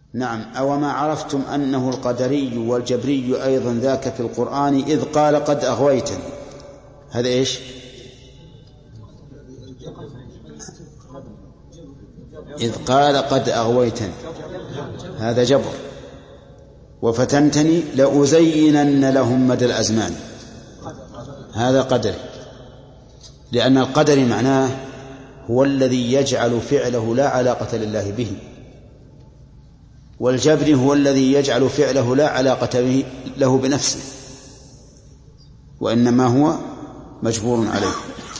نعم. أو ما عرفتم أنه القدري والجبري أيضا ذاك في القرآن إذ قال قد أغويتني. هذا إيش؟ إذ قال قد أغويتني هذا جبر. وفتنتني لأزينن لهم مدى الأزمان هذا قدري، لأن القدر معناه هو الذي يجعل فعله لا علاقة لله به، والجبر هو الذي يجعل فعله لا علاقة له بنفسه، وإنما هو مجبور عليه.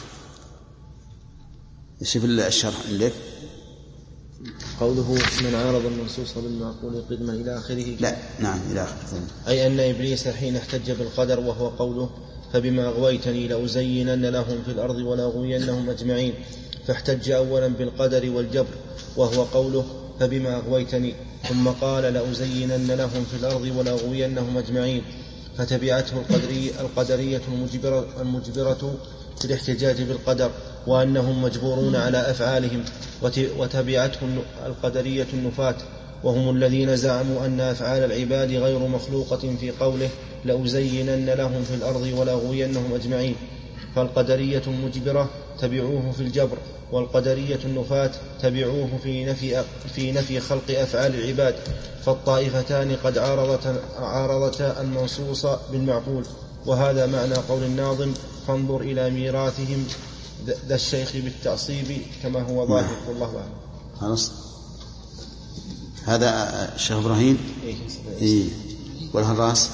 شوف الشرح عندك قوله من عارض النصوص بالمعقول قدما إلى آخره. لا نعم إلى آخره. أي أن إبليس حين احتج بالقدر وهو قوله فبما أغويتني لأزينن لهم في الأرض ولأغوينهم أجمعين، فاحتج أولا بالقدر والجبر وهو قوله فبما أغويتني، ثم قال لأزينن لهم في الأرض ولأغوينهم أجمعين، فتبعته القدرية المجبرة في الاحتجاج بالقدر وأنهم مجبورون على أفعالهم، وتبعته القدرية النفاة وهم الذين زعموا أن أفعال العباد غير مخلوقة في قوله لأزينن لهم في الأرض ولأغوينهم أجمعين. فالقدرية المجبرة تبعوه في الجبر، والقدرية النفاة تبعوه في نفي خلق أفعال العباد، فالطائفتان قد عارضتا المنصوص بالمعقول. وهذا معنى قول الناظم فانظر إلى ميراثهم ذا الشيخ بالتعصيب كما هو ظاهر والله أعلم. خلاص هذا الشيخ إبراهيم. إيه والهراس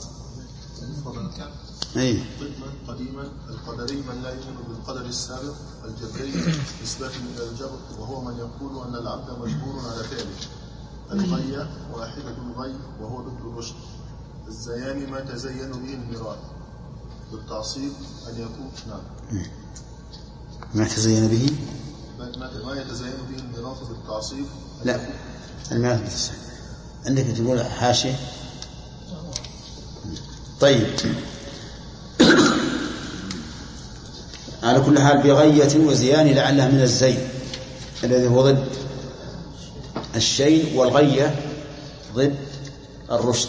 إيه قديما القدري من لا يؤمن بالقدر السابق، الجبري نسبة إلى الجبر وهو من يقول أن العبد مجبور على فعله. الغي واحدة الغي وهو ضد الرشد. الزيان ما تزين به الميراث بالتعصيب أن يكون نعم ما تزين به ما يتزين به الميراث بالتعصيب. لا الميراث بالتعصيب عندك تقول حاشية. طيب على كل حال بغية وزيان لعلها من الزين الذي هو ضد الشيء، والغية ضد الرشد.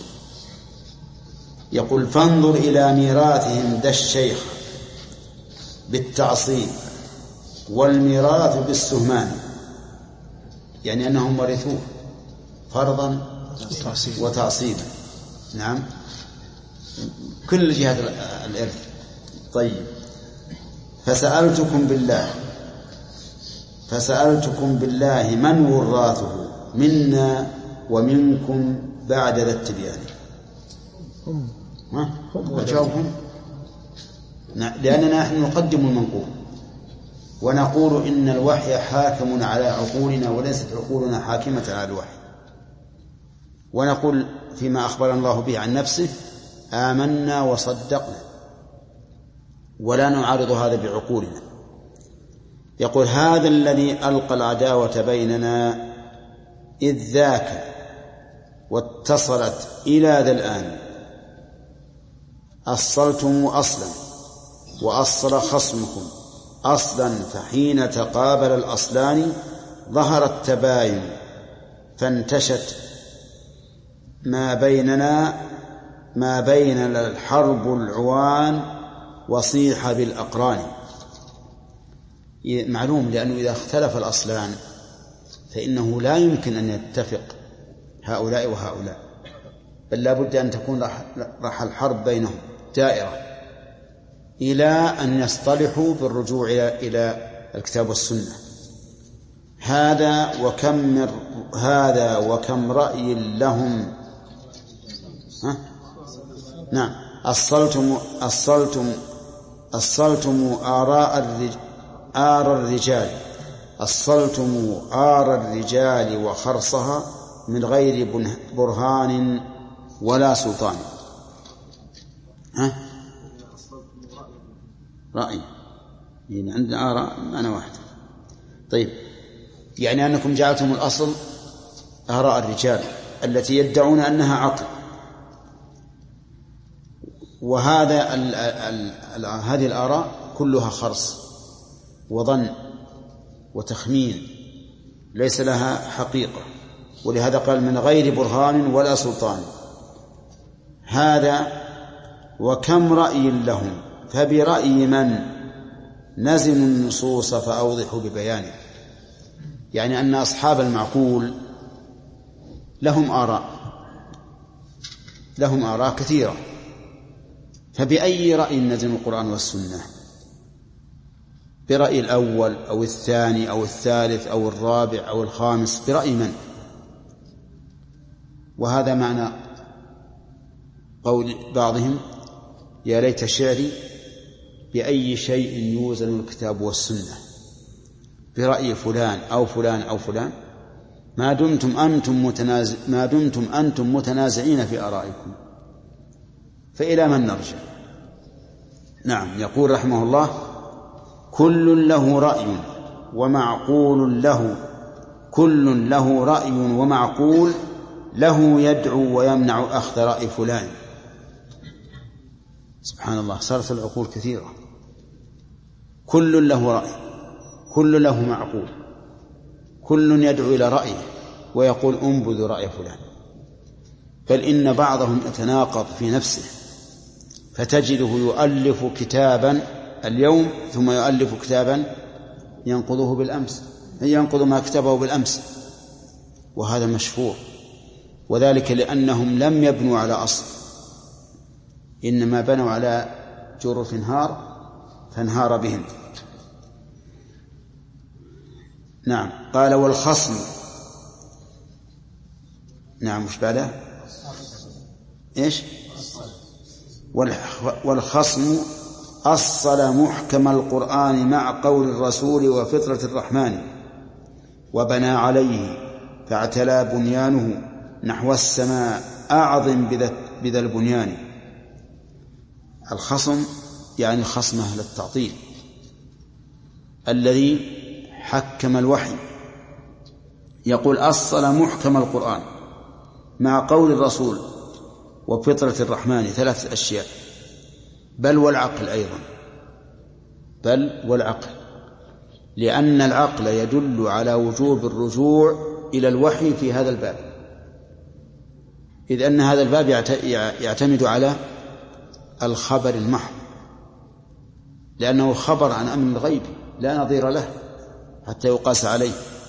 يقول فانظر إلى ميراثهم ذا الشيخ بالتعصيب والميراث بالسهمان، يعني أنهم ورثوه فرضا وتعصيبا. نعم كل جهات الإرث. طيب فسألتكم بالله من وراثه منا ومنكم بعد ذا التبيان. وجاوبهم لأننا نحن نقدم المنقول ونقول إن الوحي حاكم على عقولنا وليست عقولنا حاكمة على الوحي، ونقول فيما أخبر الله به عن نفسه آمنا وصدقنا ولا نعارض هذا بعقولنا. يقول هذا الذي ألقى العداوة بيننا إذ ذاك واتصلت إلى ذا الآن أصلتم أصلا وأصل خصمكم أصلا، فحين تقابل الأصلان ظهر التباين فانتشت ما بيننا الحرب العوان وصيح بالأقران. معلوم لأنه إذا اختلف الأصلان فإنه لا يمكن أن يتفق هؤلاء وهؤلاء، بل لا بد أن تكون راح الحرب بينهم دائرة إلى أن يصطلحوا بالرجوع إلى الكتاب والسنة. هذا وكم رأي لهم. نعم أصلتم آر الرجال وخرصها من غير برهان ولا سلطان. رأي يعني عندنا آراء أنا واحد. طيب يعني أنكم جعلتم الأصل آراء الرجال التي يدعون أنها عقل، هذه الآراء كلها خرص وظن وتخمين ليس لها حقيقة. ولهذا قال من غير برهان ولا سلطان. هذا وكم رأي لهم فبرأي من نزنوا النصوص فأوضحوا ببيانه. يعني أن أصحاب المعقول لهم آراء كثيرة، فبأي رأي نزن القرآن والسنة؟ برأي الأول أو الثاني أو الثالث أو الرابع أو الخامس؟ برأي من؟ وهذا معنى قول بعضهم يا ليت شعري بأي شيء يوزن الكتاب والسنة، برأي فلان أو فلان أو فلان، ما دمتم أنتم متنازعين في آرائكم فإلى من نرجع؟ نعم. يقول رحمه الله كل له رأي ومعقول له، كل له رأي ومعقول له يدعو ويمنع أخذ رأي فلان. سبحان الله، صارت العقول كثيرة. كل له رأي، كل له معقول، كل يدعو إلى رأيه ويقول انبذوا رأي فلان. بل إن بعضهم يتناقض في نفسه، فتجده يؤلف كتابا اليوم ثم يؤلف كتابا ينقضه بالأمس، ينقض ما كتبه بالأمس، وهذا مشفور. وذلك لأنهم لم يبنوا على أصل، إنما بنوا على جرف انهار فانهار بهم. نعم. قال والخصم، نعم مش بعده إيش؟ والخصم أصل محكم القرآن مع قول الرسول وفطرة الرحمن وبنى عليه فاعتلى بنيانه نحو السماء أعظم بذا البنيان. الخصم يعني خصم أهل التعطيل الذي حكم الوحي. يقول أصل محكم القرآن مع قول الرسول وفطرة الرحمن، 3 أشياء، بل والعقل أيضا، بل والعقل، لأن العقل يدل على وجوب الرجوع إلى الوحي في هذا الباب، إذ أن هذا الباب يعتمد على الخبر المحض، لأنه خبر عن أمر الغيب لا نظير له حتى يقاس عليه.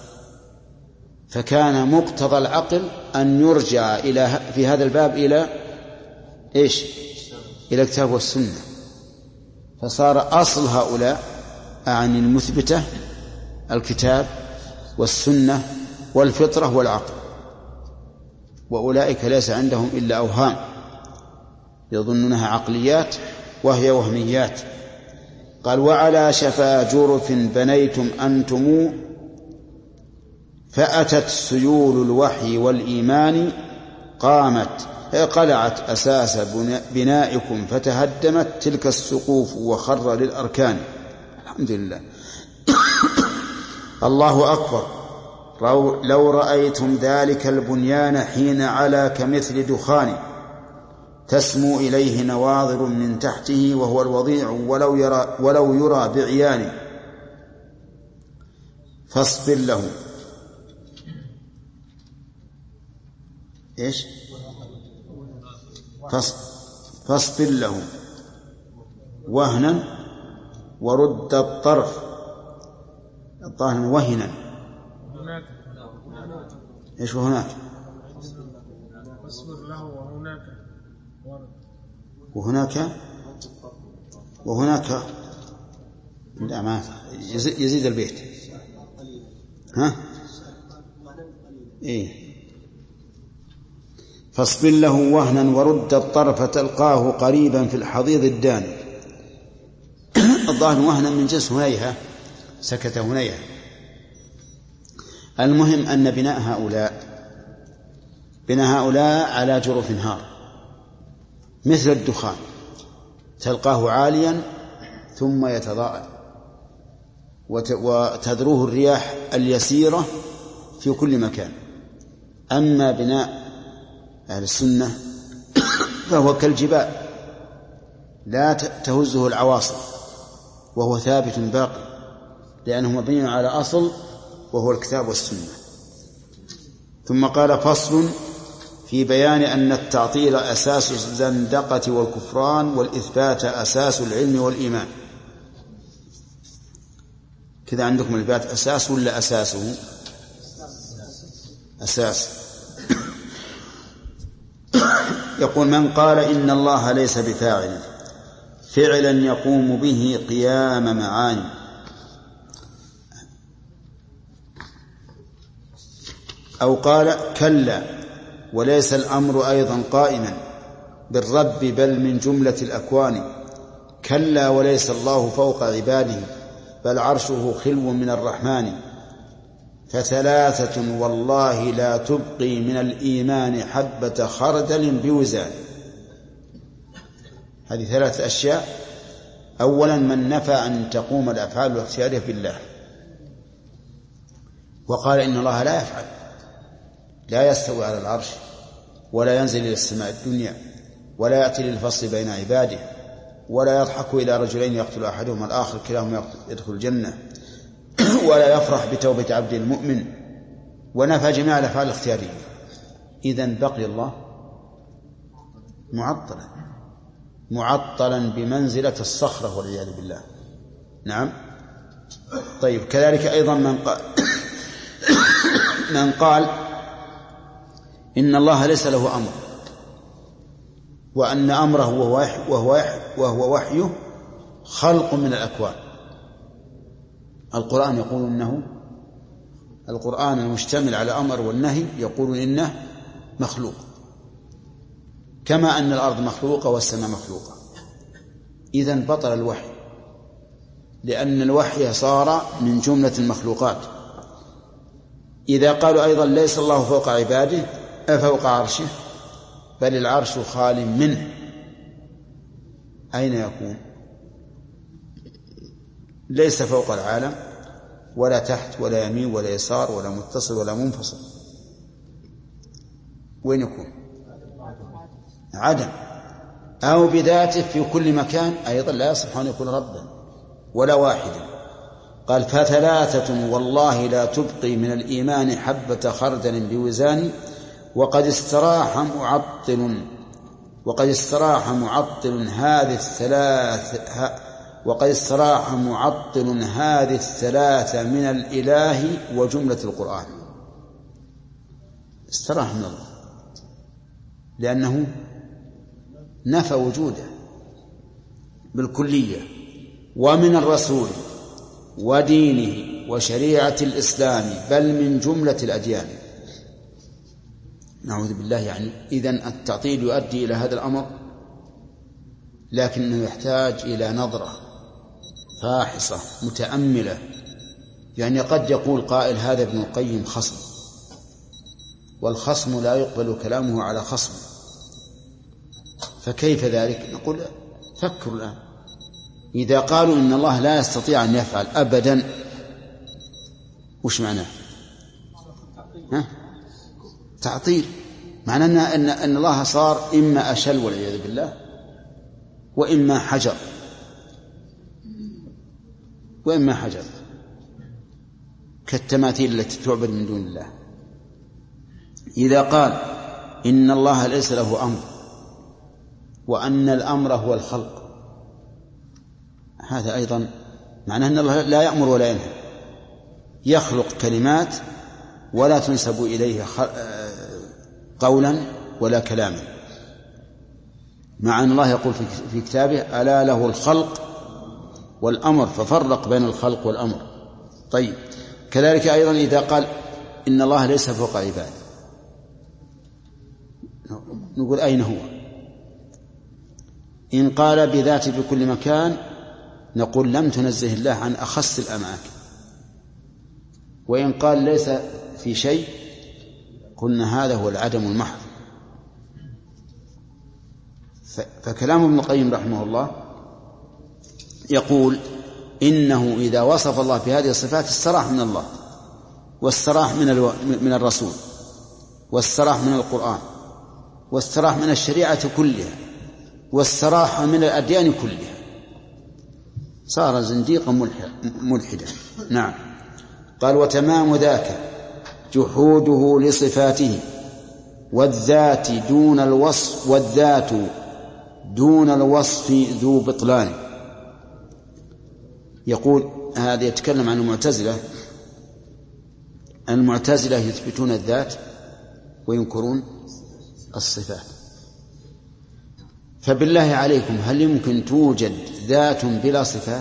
فكان مقتضى العقل أن يرجع في هذا الباب إلى إيش؟ إلى الكتاب والسنة. فصار أصل هؤلاء عن المثبتة الكتاب والسنة والفطرة والعقل، وأولئك ليس عندهم إلا أوهام يظنونها عقليات وهي وهميات. قال وعلى شفا جرف بنيتم أنتم فأتت سيول الوحي والإيمان قامت قلعت أساس بنائكم فتهدمت تلك السقوف وخر للأركان. الحمد لله. الله أكبر. لو رأيتم ذلك البنيان حين علا كمثل دخان تسمو إليه نواظر من تحته وهو الوضيع ولو يرى بعيان فاصبر له إيش؟ فاصبر له وهنا ورد الطرف الظاهر وهنا. إيش وهناك؟ فاصبر له وهناك لا ما يزيد البيت. ها إيه؟ فاصبر له وهنا ورد الطرف تلقاه قريبا في الحضيض الداني. الظاهر وهنا من جنس هنيهة، سكت هنيهة. المهم أن بناء هؤلاء على جرف انهار مثل الدخان تلقاه عاليا ثم يتضاءل وتذروه الرياح اليسيرة في كل مكان. أما بناء أهل السنة فهو كالجبال لا تهزه العواصف وهو ثابت باقي، لأنه مبني على أصل وهو الكتاب والسنة. ثم قال فصل في بيان أن التعطيل أساس الزندقة والكفران والإثبات أساس العلم والإيمان. كذا عندكم الإثبات أساس ولا أساسه؟ أساس. يقول من قال إن الله ليس بفاعل فعلا يقوم به قيام معاني أو قال كلا وليس الأمر أيضا قائما بالرب بل من جملة الأكوان كلا وليس الله فوق عباده بل عرشه خلو من الرحمن فثلاثة والله لا تبقي من الإيمان حبة خردل بوزان. هذه 3 أشياء. أولا من نفى أن تقوم الأفعال الاختيارية بالله وقال إن الله لا يفعل، لا يستوي على العرش ولا ينزل إلى السماء الدنيا ولا يأتي للفصل بين عباده ولا يضحك إلى رجلين يقتل أحدهما الآخر كلاهما يدخل الجنة ولا يفرح بتوبة عبد المؤمن ونفى جميع الأفعال الاختيارية. إذن بقي الله معطلا بمنزلة الصخرة والعياذ بالله. نعم. طيب كذلك أيضا من قال إن الله ليس له أمر وأن أمره وهو وحيه خلق من الأكوان. القرآن يقول إنه القرآن المشتمل على أمر والنهي يقول إنه مخلوق كما أن الأرض مخلوقة والسماء مخلوقة. إذن بطل الوحي لأن الوحي صار من جملة المخلوقات. إذا قالوا أيضا ليس الله فوق عباده فوق عرشه بل العرش خال منه أين يكون؟ ليس فوق العالم ولا تحت ولا يمين ولا يسار ولا متصل ولا منفصل. وين يكون؟ عدم. أو بذاته في كل مكان أيضا لا يصح أن يكون ربا ولا واحدا. قال فثلاثة والله لا تبقي من الإيمان حبة خردل بوزان وقد استراح معطل هذه الثلاثة من الإله وجملة القرآن. استراح من الله لأنه نفى وجوده بالكلية ومن الرسول ودينه وشريعة الإسلام بل من جملة الأديان. نعوذ بالله. يعني إذن التعطيل يؤدي إلى هذا الأمر لكنه يحتاج إلى نظرة فاحصة متأملة. يعني قد يقول قائل هذا ابن القيم خصم والخصم لا يقبل كلامه على خصم فكيف ذلك؟ نقول فكروا الآن. إذا قالوا إن الله لا يستطيع أن يفعل أبدا وش معناه؟ تعطيل. معناه أن الله صار إما أشل والعياذ بالله وإما حجر كالتماثيل التي تعبد من دون الله. إذا قال إن الله ليس له أمر وأن الأمر هو الخلق هذا أيضا معناه أن الله لا يأمر ولا ينهى يخلق كلمات ولا تنسب إليه قولا ولا كلاما مع أن الله يقول في كتابه ألا له الخلق والأمر ففرق بين الخلق والأمر. طيب كذلك أيضا إذا قال إن الله ليس فوق عباده نقول أين هو؟ إن قال بذاته في كل مكان نقول لم تنزه الله عن أخص الأماكن. وإن قال ليس في شيء قلنا هذا هو العدم المحض. فكلام ابن القيم رحمه الله يقول إنه إذا وصف الله بهذه الصفات استراح من الله واستراح من الرسول واستراح من القرآن واستراح من الشريعة كلها واستراح من الأديان كلها صار زنديقا ملحدا. نعم. قال وتمام ذاك جحوده لصفاته والذات دون الوصف ذو بطلان. يقول هذا يتكلم عن المعتزلة يثبتون الذات وينكرون الصفات. فبالله عليكم هل يمكن توجد ذات بلا صفات؟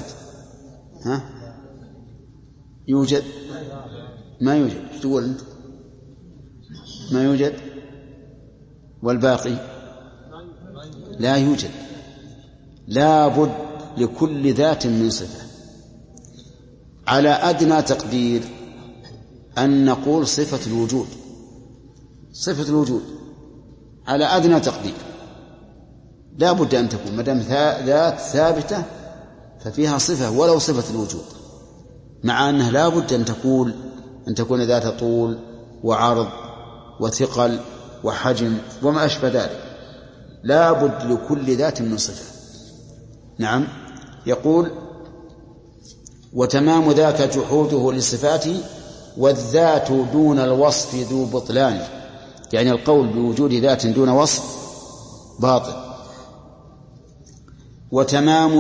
يوجد؟ ما يوجد. تقول أنت ما يوجد، والباقي لا يوجد. لا بد لكل ذات من صفة. على أدنى تقدير أن نقول صفة الوجود على أدنى تقدير لا بد أن تكون، مدام ذات ثابتة ففيها صفة ولو صفة الوجود، مع أنها لا بد أن تكون ذات طول وعرض وثقل وحجم وما أشبه ذلك. لا بد لكل ذات من صفة. نعم. يقول وتمام ذاك جحوده لصفاته والذات دون الوصف ذو بطلان، يعني القول بوجود ذات دون وصف باطل. وتمام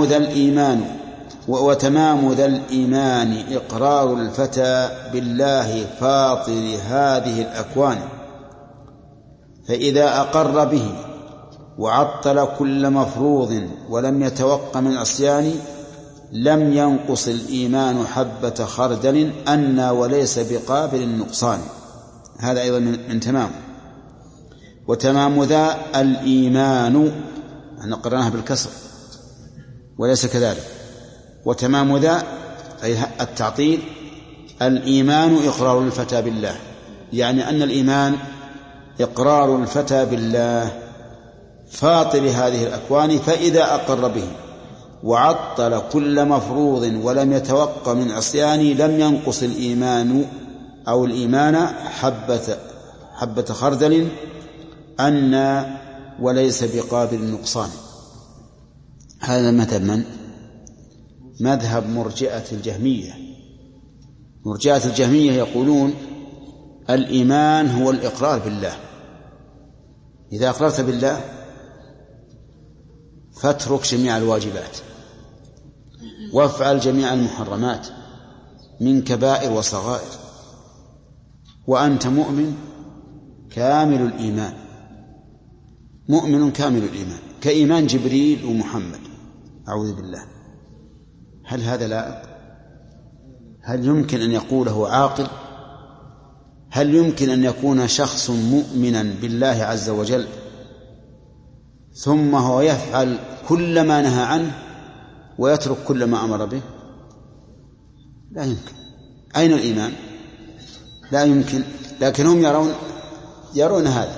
ذا الإيمان إقرار الفتى بالله فاطر هذه الأكوان، فإذا أقر به وعطل كل مفروض ولم يتوق من عصيان لم ينقص الإيمان حبة خردل أنى وليس بقابل النقصان. هذا أيضا من تمام. وتمام ذا الإيمان، احنا قرأناها بالكسر وليس كذلك. وتمام ذا أي التعطيل، الإيمان إقرار الفتى بالله، يعني أن الإيمان إقرار الفتى بالله فاطر هذه الأكوان، فإذا أقر به وعطل كل مفروض ولم يتوق من عصيان لم ينقص الإيمان أو الإيمان حبة خردل أنى وليس بقابل النقصان. هذا مثل من؟ مذهب مرجئة الجهمية. مرجئة الجهمية يقولون الإيمان هو الإقرار بالله. إذا أقررت بالله فاترك جميع الواجبات وافعل جميع المحرمات من كبائر وصغائر، وأنت مؤمن كامل الإيمان، مؤمن كامل الإيمان كإيمان جبريل ومحمد، أعوذ بالله. هل هذا لائق؟ هل يمكن أن يقوله عاقل؟ هل يمكن أن يكون شخص مؤمنا بالله عز وجل ثم هو يفعل كل ما نهى عنه ويترك كل ما أمر به؟ لا يمكن. أين الإيمان؟ لا يمكن. لكنهم يرون هذا.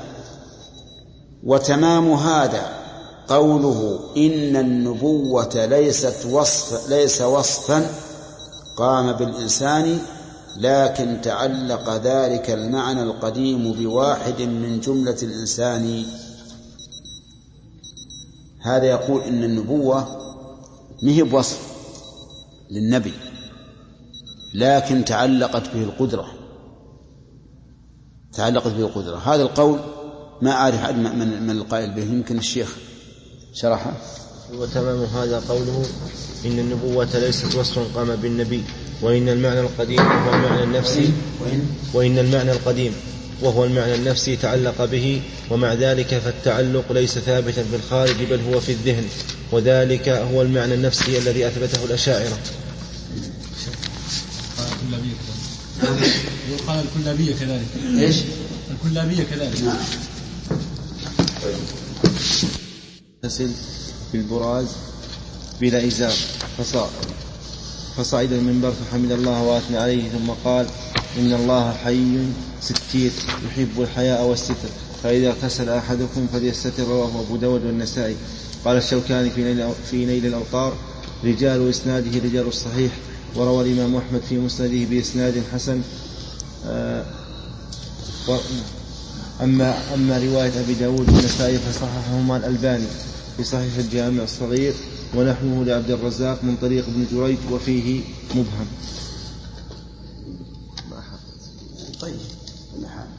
وتمام هذا قوله إن النبوة ليس وصفا قام بالإنسان، لكن تعلق ذلك المعنى القديم بواحد من جملة الإنسان. هذا يقول إن النبوة مهي بوصف للنبي، لكن تعلقت به القدرة. هذا القول ما أعرف من القائل به، يمكن الشيخ شرحه. وتمام هذا قوله إن النبوة ليست وصفا قام بالنبي، وإن المعنى القديم وهو المعنى النفسي وهو المعنى النفسي تعلق به، ومع ذلك فالتعلق ليس ثابتا في الخارج بل هو في الذهن، وذلك هو المعنى النفسي الذي أثبته الأشاعرة. يقال الكلابية كذلك. إيش؟ الكلابية كذلك. نعم. تسل بالبراز بلا إزار فصعد المنبر فحمد الله وأثنى عليه، ثم قال إن الله حي ستير يحب الحياء والستر، فإذا اغتسل أحدكم فليستتر. رواه أبو داود والنسائي. قال الشوكاني في نيل الأوطار رجال إسناده رجال الصحيح، وروى الإمام أحمد في مسنده بإسناد حسن. أما رواية أبي داود والنسائي فصححهما الألباني في صحيح الجامع الصغير، ونحوه لعبد الرزاق من طريق ابن جريج وفيه مبهم. طيب كل حال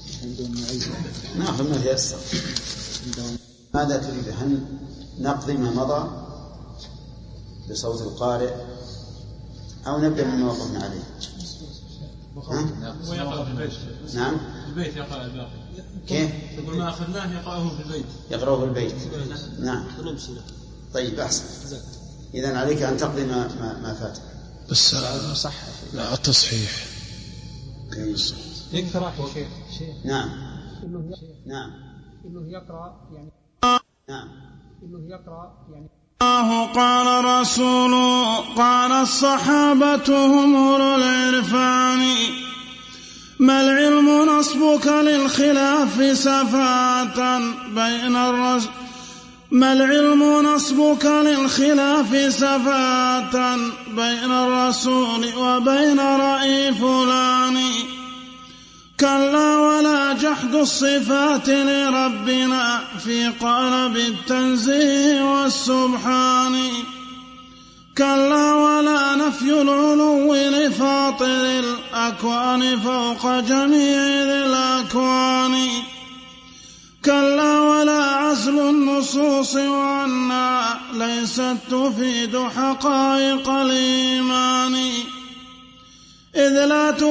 ناخذ ما تيسر. ماذا تريد؟ هل نقضي ما مضى بصوت القارئ أو نبدأ مما وقفنا عليه؟ نعم البيت يقرأ الباقي. كيف؟ يقول ما أخذناه يقرأه في البيت. يقرأه في البيت. نعم. طيب أحسن. إذن عليك أن تقضي ما فات. بس صح. لا التصحيح. يكثر يا شيخ. نعم. نعم. إنه يقرأ يعني. نعم. إنه يقرأ يعني. قال رسول قال الصحابة هم أولو العرفان ما العلم نصبك للخلاف سفاة بين الرسول ما العلم نصبك للخلاف سفاة بين الرسول وبين رأي فلان كلا ولا جحد الصفات لربنا في قالب التنزيه والسبحان كلا ولا نفي العلو لفاطر الأكوان فوق جميع ذي الأكوان كلا ولا عزل النصوص وأنها ليست تفيد حقائق الإيمان إذ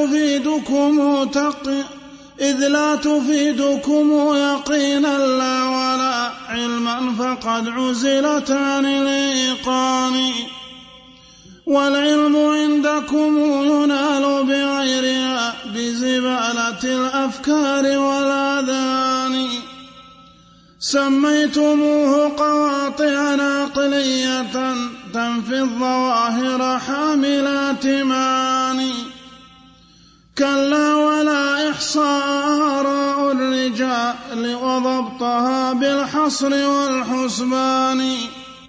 لا تفيدكم يقينا لا ولا علما فقد عزلت عن الإيقان والعلم عندكم ينال بغيرها بزبالة الأفكار والآذان سميتموه قواطع عقلية تنفي الظواهر حاملات معاني كلا ولا إحصاء آراء الرجال وضبطها بالحصر والحسبان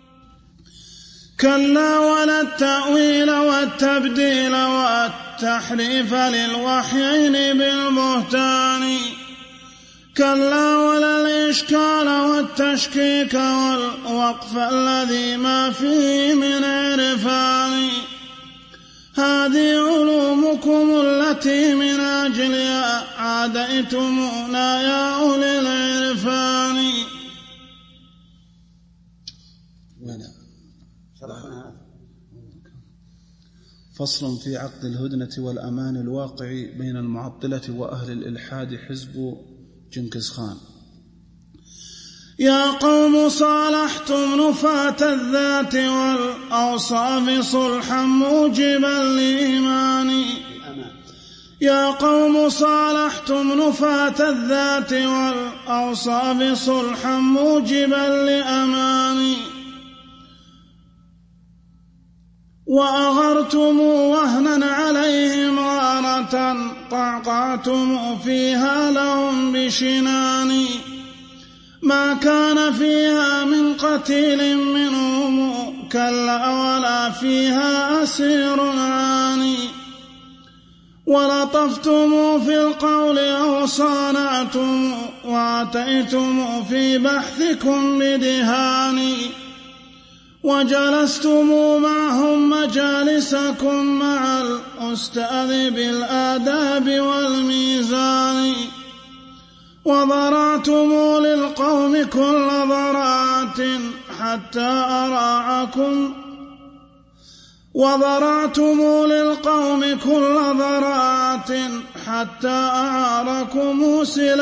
كلا ولا التأويل والتبديل والتحريف للوحيين بالبهتان كلا ولا الإشكال والتشكيك والوقف الذي ما فيه من عرفان هذه علومكم التي من أجلها عاديتمونا يا أولي العرفان. فصل في عقد الهدنة والأمان الواقع بين المعطلة وأهل الإلحاد حزب جنكز خان. يا قوم صالحتم نفاة الذات والأوصاف صلحا موجبا لإيماني يا قوم صالحتم نفاة الذات والأوصاف صلحا موجبا لأماني وأغرتم وهنا عليهم غارة قعقعتم فيها لهم بشنان ما كان فيها من قتيل منهم كلا ولا فيها أسير عاني ولطفتم في القول أو صانعتم واتيتم في بحثكم بدهان وجلستم معهم مجالسكم مع الأستاذ بالآداب والميزان وضرعتم للقوم كل ضراعة حتى أراعكم حتى أعاركم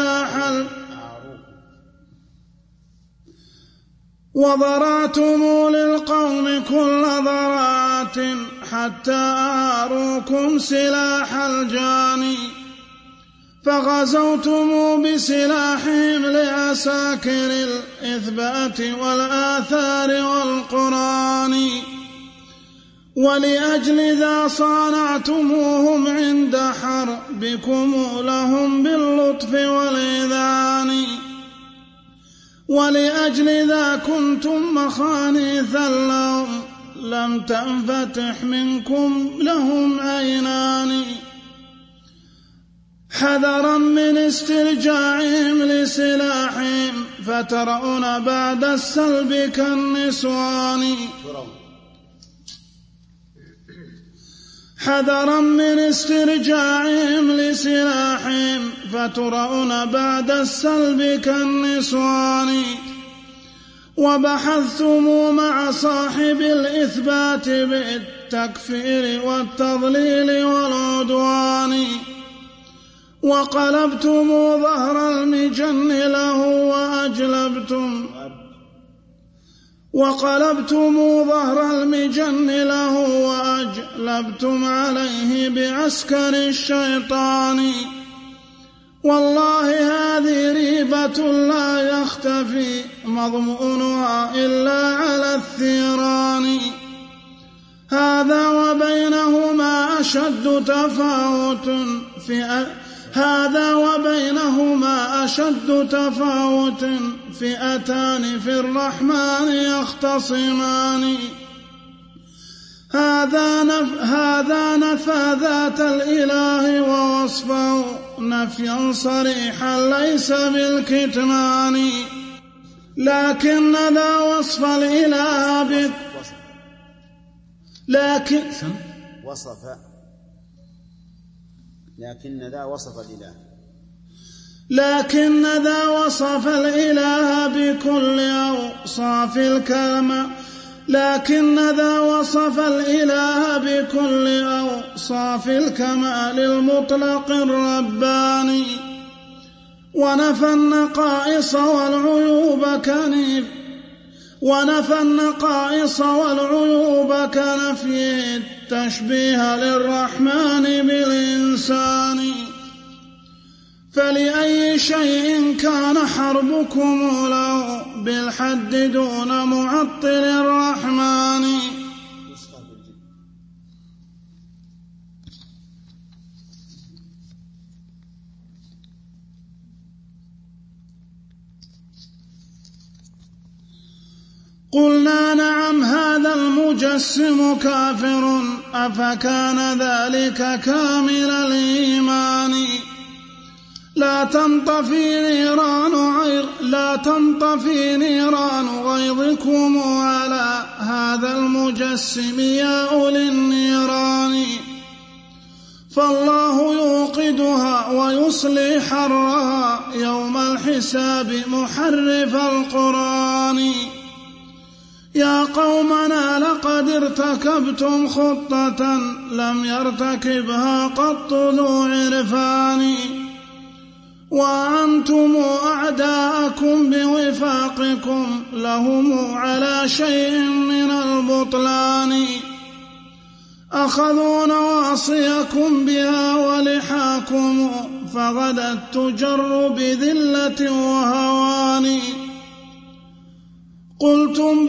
سلاح الجاني فغزوتم بسلاحهم لعساكر الإثبات والآثار والقرآن ولأجل ذا صانعتموهم عند حربكم لهم باللطف والإذعان ولأجل ذا كنتم مخانيثا لهم لم تنفتح منكم لهم عينان حذرا من استرجاعهم لسلاحهم فترون بعد السلب كالنسوان حذرا من استرجاعهم لسلاحهم فترون بعد السلب كالنسوان وبحثتم مع صاحب الإثبات بالتكفير والتضليل والعدوان وقلبتم ظهر المجن له وأجلبتم عليه بعسكر الشيطان والله هذه ريبة لا يختفي مضمونها إلا على الثيران هذا وبينهما أشد تفاوت فئتان في الرحمن يختصمان هذا نفى ذات الإله ووصفه نفيا صريحا ليس بالكتمان لكن ذا وصف الإله لكن ذا وصف الإله بكل أوصاف الكمال المطلق الرباني ونفى النقائص والعيوب كنفيه التشبيه للرحمن بالإنسان فلأي شيء كان حربكم له بالحد دون معطل الرحمن قلنا نعم هذا المجسم كافر أفكان ذلك كامل الإيمان لا تنطفي نيران غيظكم على هذا المجسم يا أولي النيران فالله يوقدها ويصلي حرها يوم الحساب محرف القرآن يا قومنا لقد ارتكبتم خطة لم يرتكبها قط ذو عرفان وأنتم أعداءكم بوفاقكم لهم على شيء من البطلان أخذوا نواصيكم بها ولحاكم فغدت تجر بذلة وهوان قلتم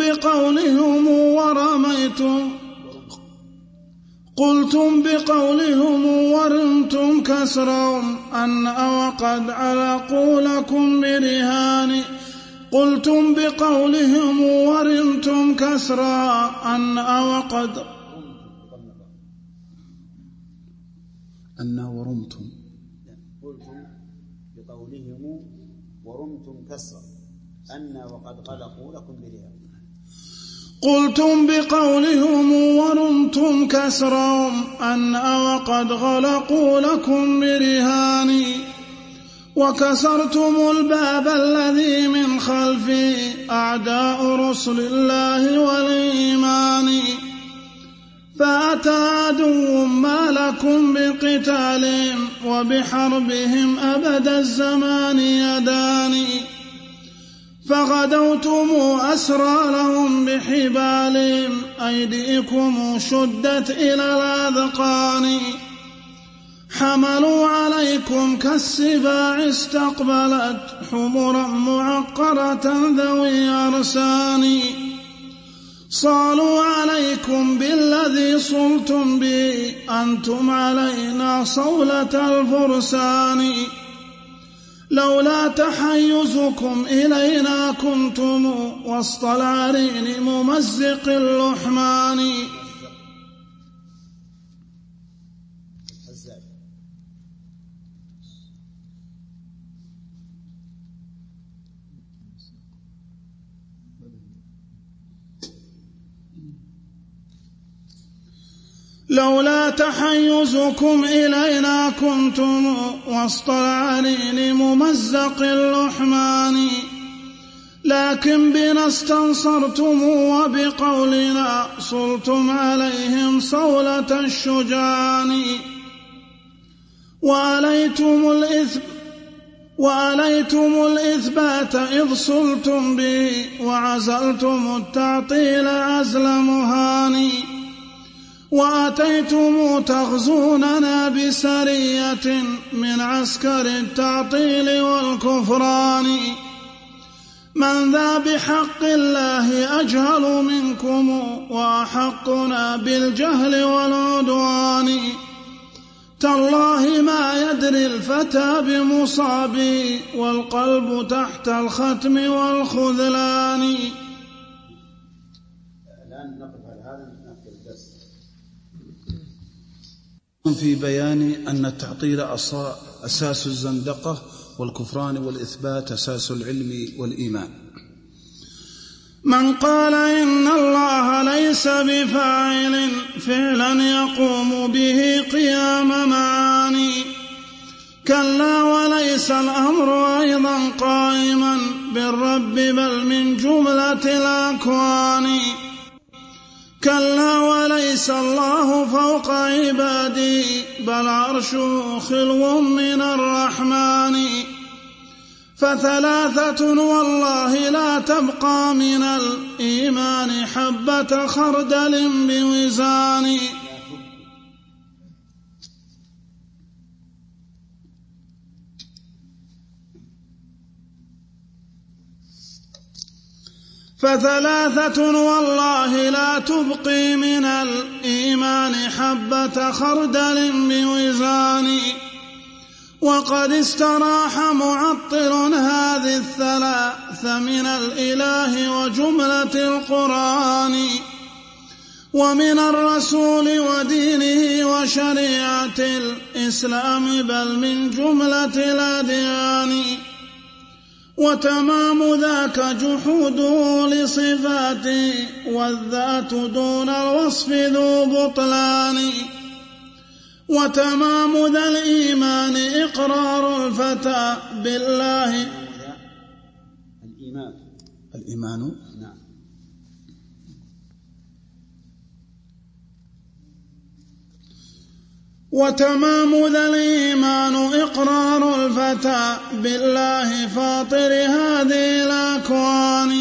بقولهم ورمتم كسرهم أن وقد علقوا لكم برهان قلتم بقولهم ورمتم كسرا أن وقد ورمتم قلتم بقولهم ورمتم كسرا أن وقد غلقوا لكم برهان قلتم بقولهم ورمتم كسرهم أن وقد غلقوا لكم برهان وكسرتم الباب الذي من خلفه أعداء رسل الله والإيمان فأتى عدو ما لكم بقتالهم وبحربهم أبد الزمان يدان فغدوتم أسرى لهم بحبالهم أيديكم شدت إلى الأذقان حملوا عليكم كالسباع استقبلت حمرا معقرة ذوي أرسان صالوا عليكم بالذي صلتم به أنتم علينا صولة الفرسان لولا تحيزكم إلينا كنتم وسط العرين ممزق اللحمان لولا تحيزكم إلينا كنتم وسط العليل ممزق اللحمان، لكن بنا استنصرتم وبقولنا صلتم عليهم صولة الشجعان، وأليتم الإثبات إذ صلتم به وعزلتم التعطيل عزل مهان، وأتيتم تغزوننا بسرية من عسكر التعطيل والكفران، من ذا بحق الله أجهل منكم وأحقنا بالجهل والعدوان، تالله ما يدري الفتى بمصابه والقلب تحت الختم والخذلان. الآن نقف على هذا نقف الدرس. في بيان أن التعطيل أساس الزندقة والكفران والإثبات أساس العلم والإيمان. من قال إن الله ليس بفاعل فعلا يقوم به قيام معاني، كلا وليس الأمر أيضا قائما بالرب بل من جملة الأكوان، كلا وليس الله فوق عباده بل عرشه خلو من الرحمن، فثلاثة والله لا تبقى من الإيمان حبة خردل بوزان، فثلاثة والله لا تبقي من الإيمان حبة خردل بوزان، وقد استراح معطل هذه الثلاث من الإله وجملة القرآن، ومن الرسول ودينه وشريعة الإسلام بل من جملة الأديان، وتمام ذاك جحوده لصفاته والذات دون الوصف ذو بطلان، وتمام ذا الإيمان إقرار الفتى بالله الإيمان نعم. وتمام ذا الإيمان إقرار الفتى بالله فاطر هذه الأكوان،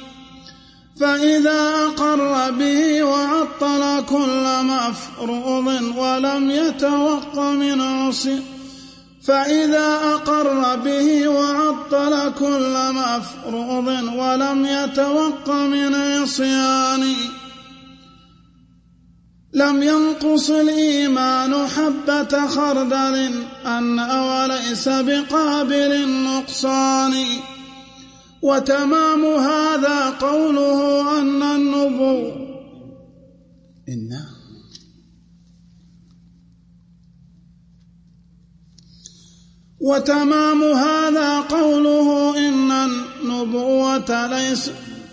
فإذا أقر به وعطل كل مفروض ولم يتوق من عصيان، فإذا أقر به وعطل كل مفروض ولم يتوق من عصيان، لم ينقص الإيمان حبة خردل أن وليس بقابل النقصان، وتمام هذا قوله أن النبوة وتمام هذا قوله إن النبوة ليس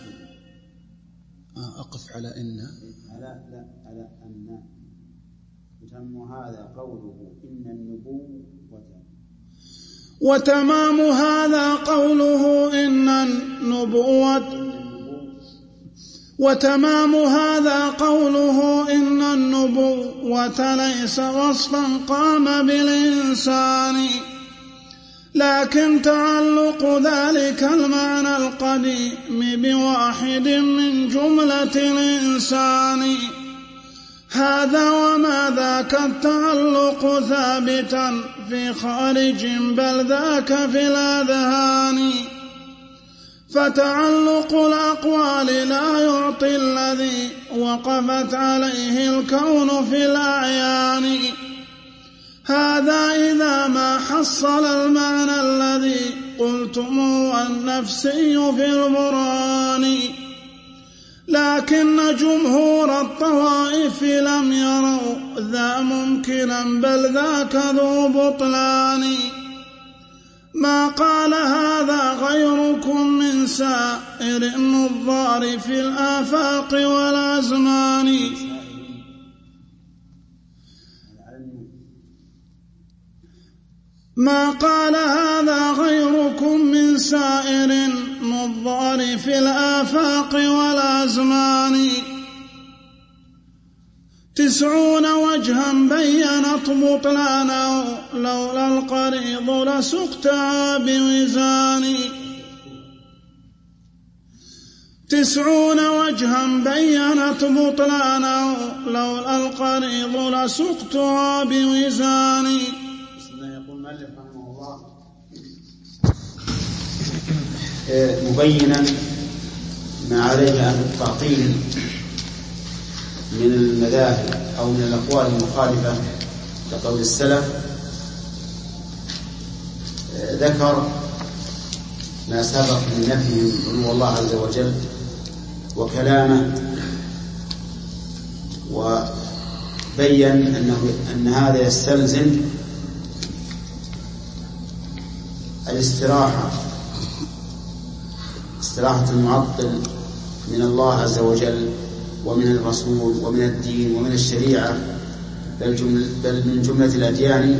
أقف على إن على أن وتم هذا قوله إن النبوة وتمام هذا قوله إن النبوة وتمام هذا قوله إن النبوة ليس وصفا قام بالإنسان، لكن تعلق ذلك المعنى القديم بواحد من جملة الإنسان، هذا وما ذاك التعلق ثابتا في خارج بل ذاك في الأذهان، فتعلق الأقوال لا يعطي الذي وقفت عليه الكون في الأعيان، هذا إذا ما حصل المعنى الذي قلتم والنفسي في البرهان، لكن جمهور الطوائف لم يروا ذا ممكنا بل ذاك ذو بطلان، ما قال هذا غيركم من سائر النظار في الآفاق والأزمان. ما قال هذا غيركم من سائر النظار في الآفاق والأزمان 90 وجها بينت بطلانه لولا القريض لسقتها بوزان 90 وجها بينت بطلانه لولا القريض لسقتها بوزان. يقول المؤلف رحمه الله مبينا ما عليه أهل التعطيل من المذاهب أو من الأقوال المخالفة لقول السلف، ذكر ما سبق من نفيهم علو الله عز وجل وكلامه، وبين أن هذا يستلزم الاستراحة، استراحة المعطل من الله عز وجل ومن الرسول ومن الدين ومن الشريعة بل من جملة الأديان.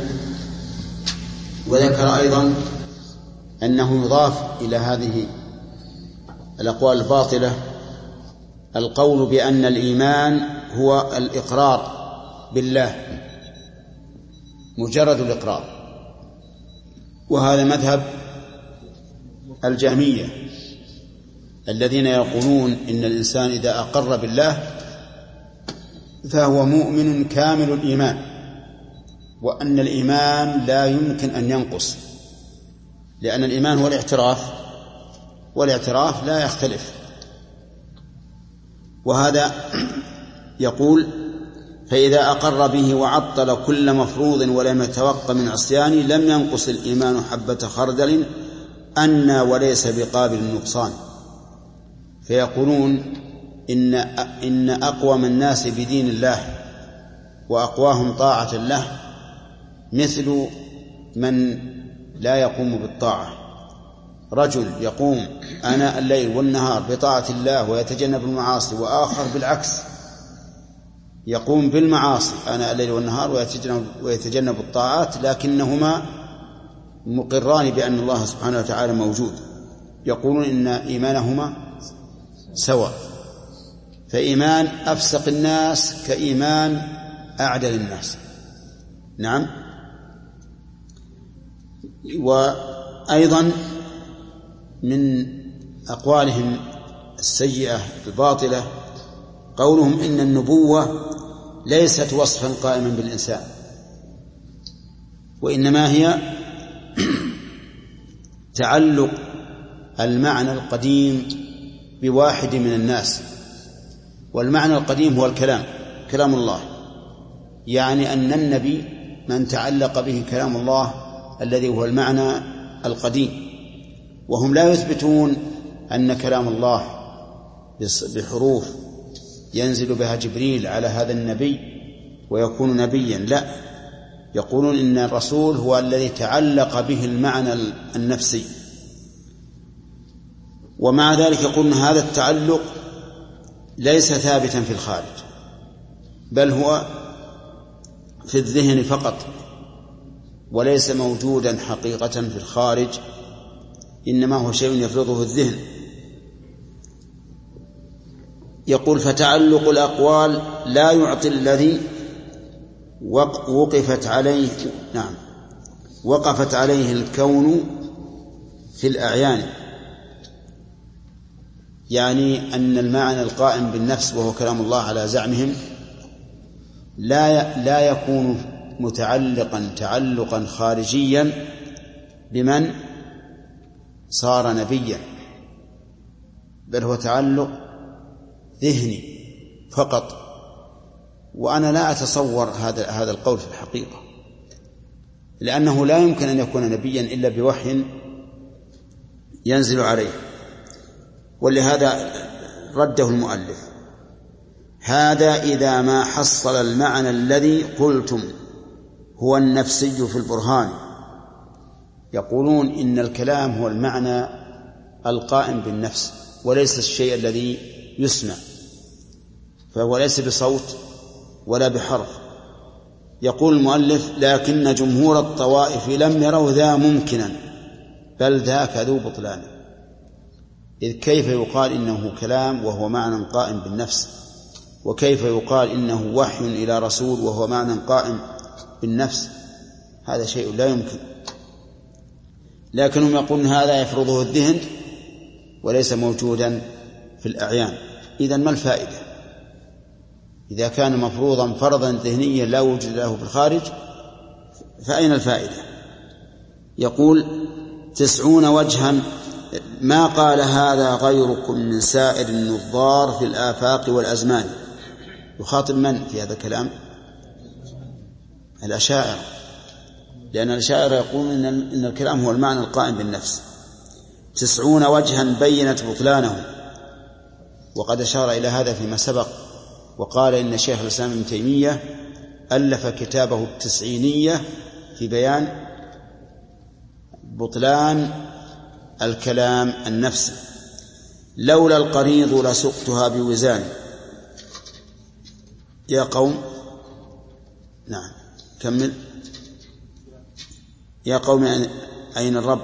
وذكر أيضا أنه يضاف إلى هذه الأقوال الباطلة القول بأن الإيمان هو الإقرار بالله، مجرد الإقرار، وهذا مذهب الجهمية الذين يقولون إن الإنسان إذا أقر بالله فهو مؤمن كامل الإيمان، وأن الإيمان لا يمكن أن ينقص، لأن الإيمان هو الاعتراف، والاعتراف لا يختلف. وهذا يقول فإذا أقر به وعطل كل مفروض ولم يتوق من عصيان لم ينقص الإيمان حبة خردل أنى وليس بقابل النقصان. فيقولون إن أقوم الناس بدين الله وأقواهم طاعة له مثل من لا يقوم بالطاعة. رجل يقوم آناء الليل والنهار بطاعة الله ويتجنب المعاصي، وآخر بالعكس يقوم بالمعاصي آناء الليل والنهار ويتجنب الطاعات، لكنهما مقران بأن الله سبحانه وتعالى موجود. يقولون إن إيمانهما سواء، فإيمان أفسق الناس كإيمان أعدل الناس. نعم. وأيضا من أقوالهم السيئة الباطلة قولهم إن النبوة ليست وصفا قائما بالإنسان، وإنما هي تعلق المعنى القديم بواحد من الناس، والمعنى القديم هو كلام الله، يعني أن النبي من تعلق به كلام الله الذي هو المعنى القديم. وهم لا يثبتون أن كلام الله بحروف ينزل بها جبريل على هذا النبي ويكون نبيا، لا، يقولون إن الرسول هو الذي تعلق به المعنى النفسي. ومع ذلك يقولون هذا التعلق ليس ثابتا في الخارج، بل هو في الذهن فقط، وليس موجودا حقيقة في الخارج، إنما هو شيء يفرضه الذهن. يقول فتعلق الأقوال لا يعطي الذي وقفت عليه الكون في الأعيان، يعني أن المعنى القائم بالنفس وهو كلام الله على زعمهم لا يكون متعلقا تعلقا خارجيا بمن صار نبيا، بل هو تعلق ذهني فقط. وأنا لا أتصور هذا القول في الحقيقة، لأنه لا يمكن أن يكون نبيا إلا بوحي ينزل عليه. ولهذا رده المؤلف: هذا إذا ما حصل المعنى الذي قلتم هو النفسي في البرهان. يقولون إن الكلام هو المعنى القائم بالنفس وليس الشيء الذي يسمع، فهو ليس بصوت ولا بحرف، يقول المؤلف: لكن جمهور الطوائف لم يروا ذا ممكنا بل ذاك ذو بطلان. إذ كيف يقال إنه كلام وهو معنى قائم بالنفس، وكيف يقال إنه وحي إلى رسول وهو معنى قائم بالنفس؟ هذا شيء لا يمكن. لكنهم يقولون هذا يفرضه الذهن وليس موجودا في الأعيان. إذن ما الفائدة؟ إذا كان مفروضا فرضا ذهنيا لا وجود له في الخارج فأين الفائدة؟ يقول: 90 وجها ما قال هذا غيركم من سائر النظار في الآفاق والأزمان. يخاطب من في هذا الكلام؟ الأشاعرة، لأن الأشاعرة يقولون إن الكلام هو المعنى القائم بالنفس. 90 وجها بينت بطلانه، وقد أشار إلى هذا فيما سبق وقال إن شيخ الإسلام ابن تيمية ألف كتابه التسعينية في بيان بطلان الكلام النفسي. لولا القريض لسقتها بوزان. يا قوم، نعم كمل. يا قوم أين الرب؟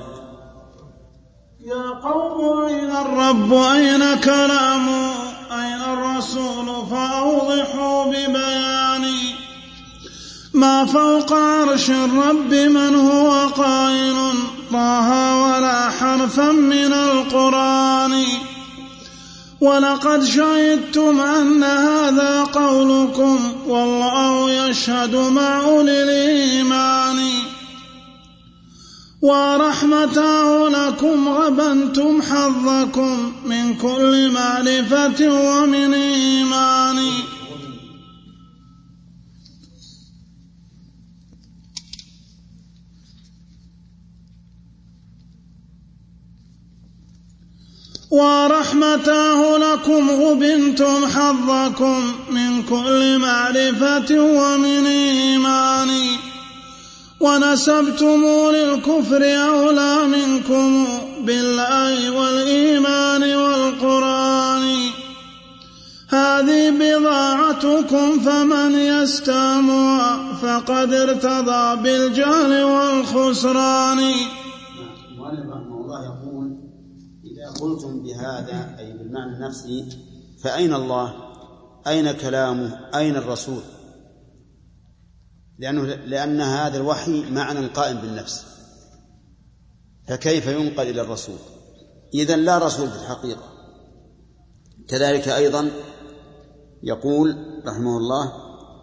يا قوم أين الرب؟ أين كلام؟ أين الرسول؟ فأوضحوا ببياني. ما فوق عرش الرب من هو قائل طه ولا حرفا من القرآن. ولقد شهدتم أن هذا قولكم والله يشهد مع أولي الإيمان. ورحمته لكم غبنتم حظكم من كل معرفة ومن إيمان. ورحمته لكم غبنتم حظكم من كل معرفة ومن إيمان. ونسبتم للكفر أولى منكم بالله والإيمان والقرآن. هذه بضاعتكم فمن يستامها فقد ارتضى بالجهل والخسران. المؤلف رحمه الله يقول: إذا قلتم بهذا أي بالمعنى النفسي فأين الله؟ أين كلامه؟ أين الرسول؟ لأن هذا الوحي معنى قائم بالنفس، فكيف ينقل إلى الرسول؟ إذن لا رسول في الحقيقة. كذلك أيضا يقول رحمه الله: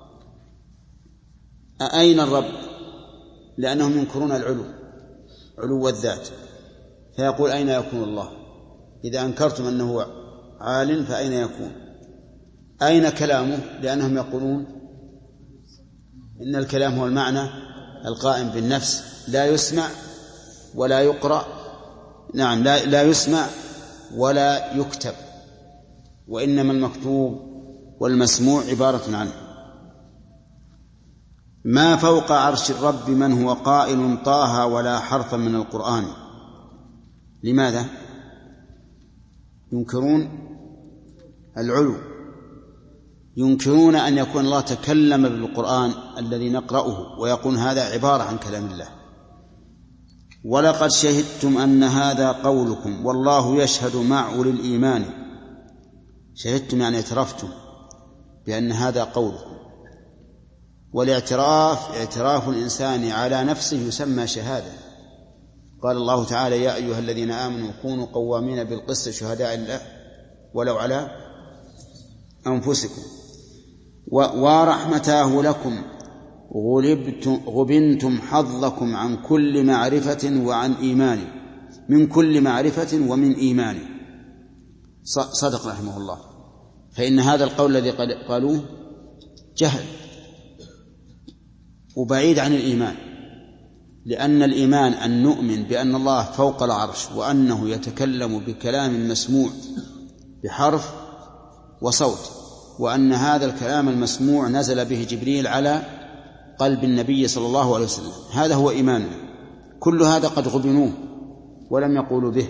أين الرب؟ لأنهم ينكرون علو الذات، فيقول: أين يكون الله؟ إذا أنكرتم أنه عال فأين يكون؟ أين كلامه؟ لأنهم يقولون إن الكلام هو المعنى القائم بالنفس، لا يسمع ولا يقرأ. نعم، لا يسمع ولا يكتب، وإنما المكتوب والمسموع عبارة عنه. ما فوق عرش الرب من هو قائل طه ولا حرفا من القرآن. لماذا؟ ينكرون العلو، ينكرون أن يكون الله تكلم بالقرآن الذي نقرأه، ويقول هذا عبارة عن كلام الله. ولقد شهدتم أن هذا قولكم والله يشهد مع أولي الإيمان. شهدتم يعني اعترفتم بأن هذا قولكم، والاعتراف اعتراف الإنسان على نفسه يسمى شهادة. قال الله تعالى: يا أيها الذين آمنوا كونوا قوامين بالقسط شهداء لله ولو على أنفسكم. ورحمته لكم غبنتم حظكم عن كل معرفة وعن إيمان. من كل معرفة ومن إيمان. صدق رحمه الله. فإن هذا القول الذي قالوه جهل وبعيد عن الإيمان، لأن الإيمان أن نؤمن بأن الله فوق العرش، وأنه يتكلم بكلام مسموع بحرف وصوت، وأن هذا الكلام المسموع نزل به جبريل على قلب النبي صلى الله عليه وسلم. هذا هو إيماننا. كل هذا قد غبنوه ولم يقولوا به.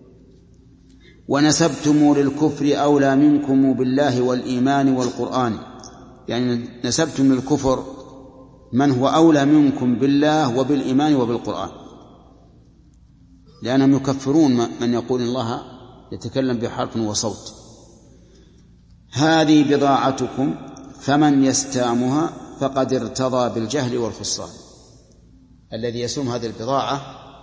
ونسبتم للكفر أولى منكم بالله والإيمان والقرآن. يعني نسبتم للكفر من هو أولى منكم بالله وبالإيمان وبالقرآن، لأنهم يكفرون من يقول الله يتكلم بحرف وصوت. هذه بضاعتكم فمن يستامها فقد ارتضى بالجهل والخسران. الذي يسوم هذه البضاعة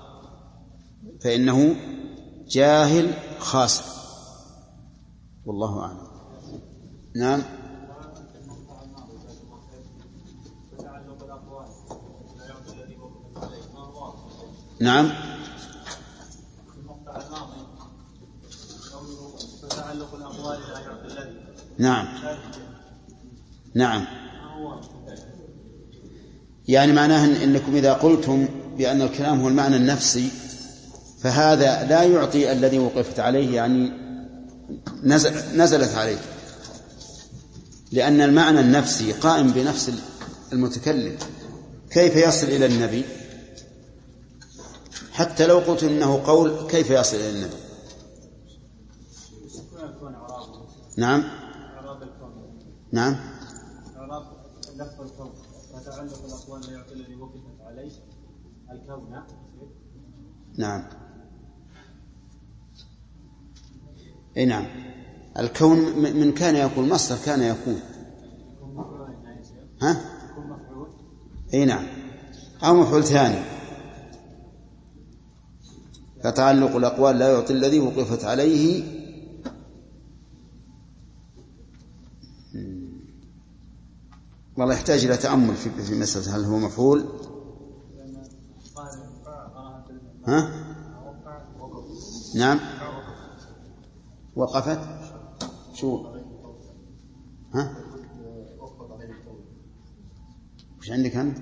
فإنه جاهل خاسر، والله أعلم. نعم. نعم. نعم. نعم. يعني معناه أنكم إذا قلتم بأن الكلام هو المعنى النفسي فهذا لا يعطي الذي وقفت عليه، يعني نزلت عليه، لأن المعنى النفسي قائم بنفس المتكلم. كيف يصل إلى النبي؟ حتى لو قلت إنه قول كيف يصل إلى النبي؟ نعم. نعم. لفظ الكون وتعلق الأقوال لا يعطي الذي وقفت عليه الكون. نعم. أي نعم. الكون من كان يكون، مصدر كان يكون. ها؟ أي نعم. أو مفعول ثاني. فتعلق الأقوال لا يعطي الذي وقفت عليه والله يحتاج إلى تأمل في مسألة هل هو مفعول. ها؟ نعم. وقفت شو؟ ها؟ وش عندك أنت؟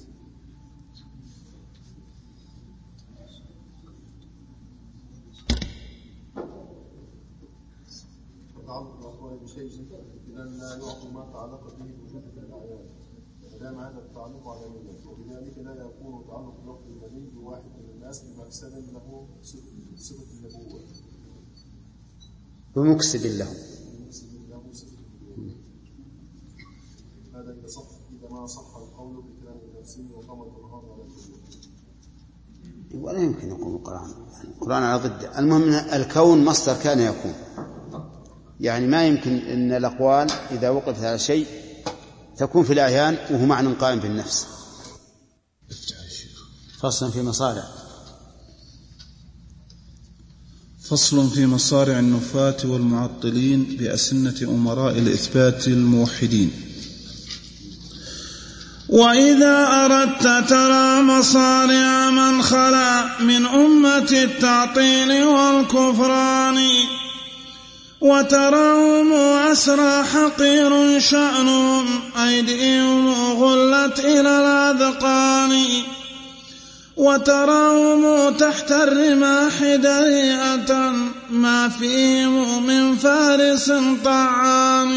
لأن لا يعطي ما تعلق به بوجود الأعيان، ودام هذا التعلق على النبي، وبذلك لا يكون تعلق لفظ النبي بواحد من الناس بمكسب له صفة النبوة. بمكسب له. هذا إذا ما صح القول بكلام النفسي وقام القرآن على الجميع. ولا يمكن يقول القرآن على ضده. المهم الكون مصدر كان يكون، يعني ما يمكن أن الأقوال إذا وقفت على شيء تكون في الأعيان وهو معنى قائم بالنفس. فصل في مصارع. فصل في مصارع النفاة والمعطلين بأسنة أمراء الإثبات الموحدين. وإذا أردت ترى مصارع من خلا من أمة التعطيل والكفران، وتراهم أسرى حقير شأنهم أيديهم غلت إلى الأذقان، وتراهم تحت الرماح دريئة ما فيهم من فارس طعان،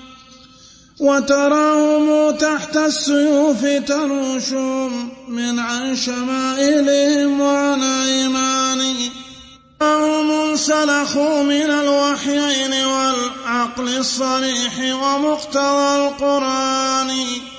وتراهم تحت السيوف تنوشهم من عن شمائلهم وعن أيمان، هم سلخوا من الوحيين والعقل الصريح ومقتضى القرآن،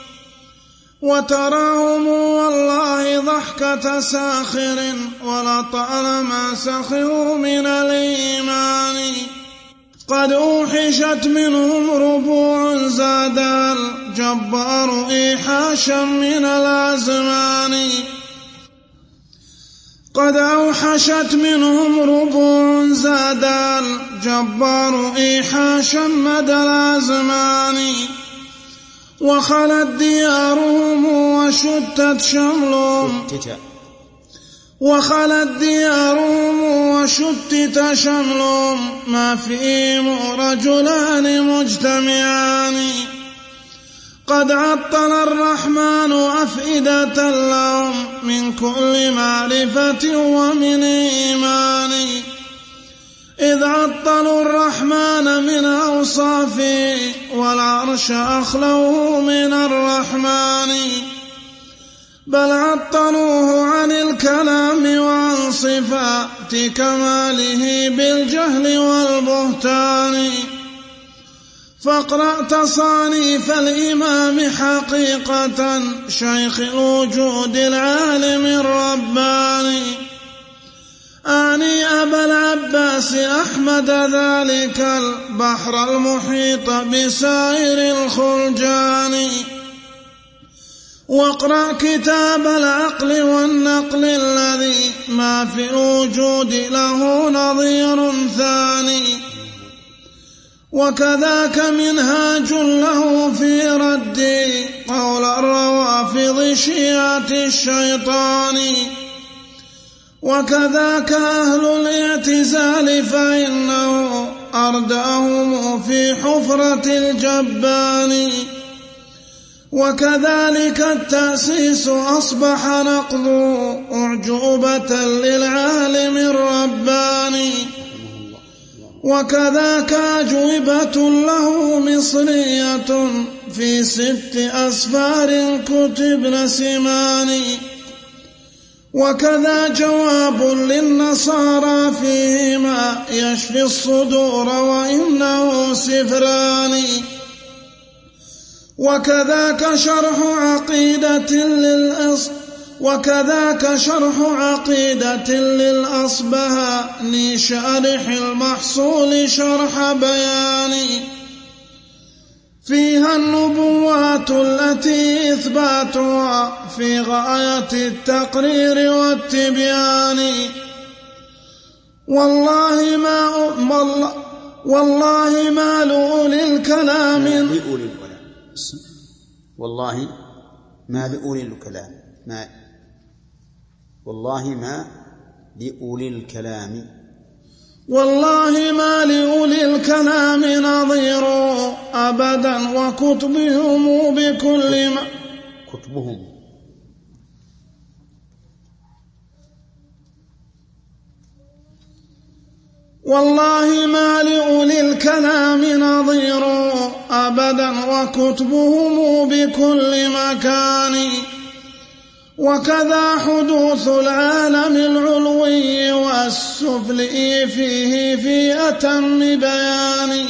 وتراهم والله ضحكة ساخر ولطالما سخروا من الإيمان، قد أوحشت منهم ربوع زاد الجبار إيحاشا من الأزمان، قد أوحشت منهم ربوع زاد الجبار إيحاشا مدى الأزمان، وخلت ديارهم وشتت شملهم، وخلت ديارهم وشتت شملهم ما فيهم رجلان مجتمعان، قد عطل الرحمن أفئدة لهم من كل معرفة ومن إيمان، إذ عطلوا الرحمن من أوصافه والعرش أخلوه من الرحمن، بل عطلوه عن الكلام وعن صفات كماله بالجهل والبهتان، فاقرأ تصانيف الإمام حقيقة شيخ الوجود العالم الرباني، أعني أبا العباس أحمد ذلك البحر المحيط بسائر الخلجان. واقرأ كتاب العقل والنقل الذي ما في الوجود له نظير ثاني، وكذاك منهاج له في رد قول الروافض شيعة الشيطان. وكذاك أهل الاعتزال فإنه أرداهم في حفرة الجبان. وكذلك التأسيس أصبح نقضه أعجوبة للعالم الرباني. وكذاك أجوبة له مصرية في 6 أسفار كتبن سمان. وكذا جواب للنصارى فيهما يشفي الصدور وإنه سفران. وكذاك شرح عقيدة للأصبهاني شارح المحصول شرح بيان، فيها النبوات التي إثباتها في غاية التقرير والتبيان. والله ما لأولي الكلام والله ما لأولي الكلام والله ما لأولي الكلام نظير أبدا، وكتبهم بكل ما والله ما لأولي الكلام نظير أبدا، وكتبهم بكل مكان. وكذا حدوث العالم العلوي والسفلي فيه في أتم بيان.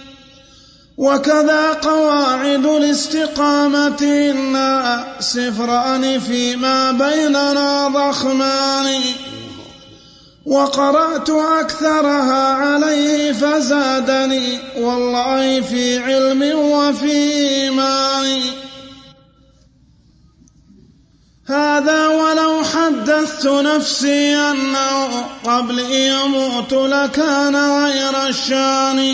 وكذا قواعد الاستقامة إن سفران فيما بيننا ضخمان. وقرأت أكثرها عليه فزادني والله في علم وفي إيمان. هذا ولو حدثت نفسي أنه قبلي يموت لكان غير الشان.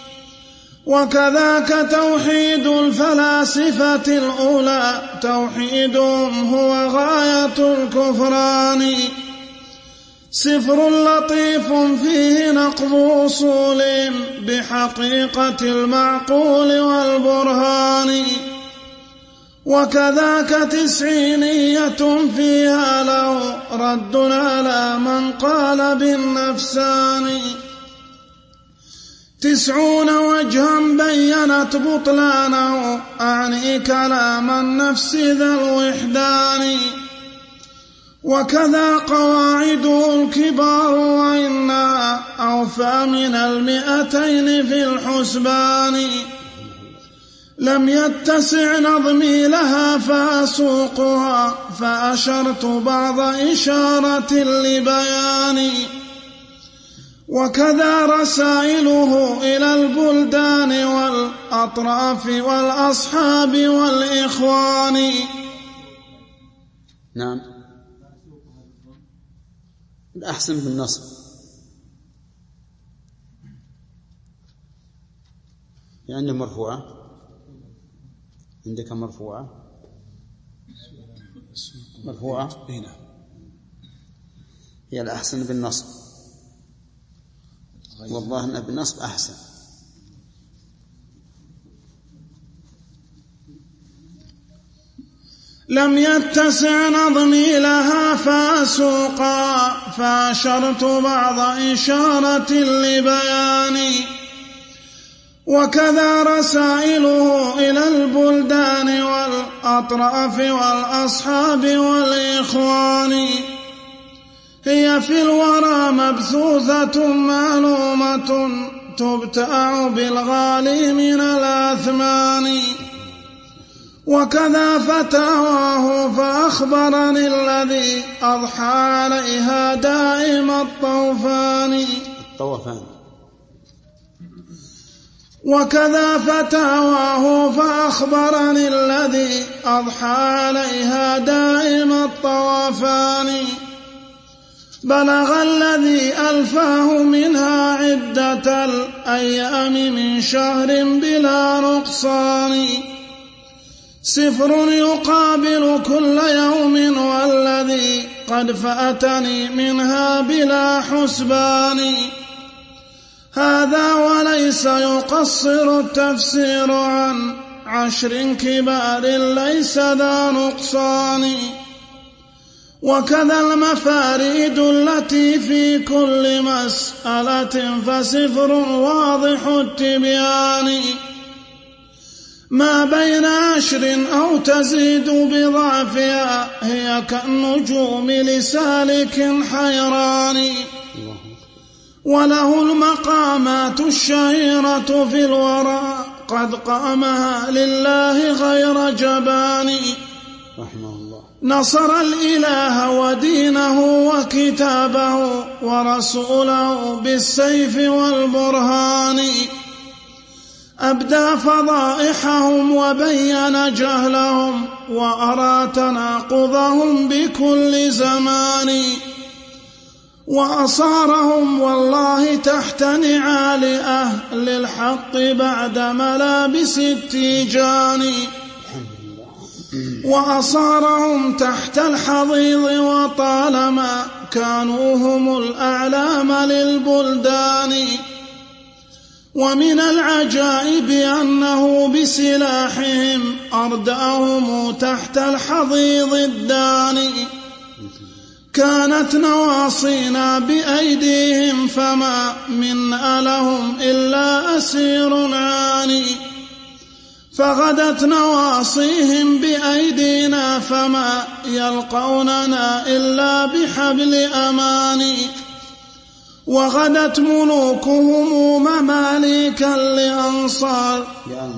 وكذاك توحيد الفلاسفة الأولى توحيدهم هو غاية الكفران. سفر لطيف فيه نقض أصول بحقيقة المعقول والبرهان. وكذاك 90 فيها له رد على من قال بالنفسان. 90 وجها بينت بطلانه أعني كلام النفس ذا الوحدان. وكذا قواعده الكبار وإنها أوفى من 200 في الحسبان. لم يتسع نظمي لها فأسوقها فأشرت بعض إشارة لبيان. وكذا رسائله إلى البلدان والأطراف والأصحاب والإخوان. نعم، الأحسن بالنصب. يعني مرفوعة، عندك مرفوعة هي الأحسن بالنصب، والله أن بالنصب أحسن. لم يتسع نظمي لها فأسوقا فأشرت بعض إشارة لبيان. وكذا رسائله إلى البلدان والأطراف والأصحاب والإخوان. هي في الورى مبثوثة معلومة تبتاع بالغالي من الأثمان. وكذا فتاواه فأخبرني الذي أضحى عليها دائم الطوفان. وكذا فتاواه فأخبرني الذي أضحى عليها دائم الطوافان. بلغ الذي ألفاه منها عدة الأيام من شهر بلا نقصان. صفر يقابل كل يوم والذي قد فأتني منها بلا حسبان. هذا وليس يقصر التفسير عن 10 كبار ليس ذا نقصان. وكذا المفاريد التي في كل مسألة فصفر واضح التبيان. ما بين 10 أو تزيد بضعفها هي كالنجوم لسالك حيران. وله المقامات الشهيرة في الورى قد قامها لله غير جبان. رحمه الله. نصر الإله ودينه وكتابه ورسوله بالسيف والبرهان. أبدى فضائحهم وبين جهلهم وأرى تناقضهم بكل زمان. وأصارهم والله تحت نعال أهل الحق بعد ملابس التيجان. وأصارهم تحت الحضيض وطالما كانوا هم الأعلام للبلدان. ومن العجائب أنه بسلاحهم أردأهم تحت الحضيض الداني. كانت نواصينا بأيديهم فما منا لهم إلا أسير عاني. فغدت نواصيهم بأيدينا فما يلقوننا إلا بحبل أماني. وغدت ملوكهم مماليكا لأنصار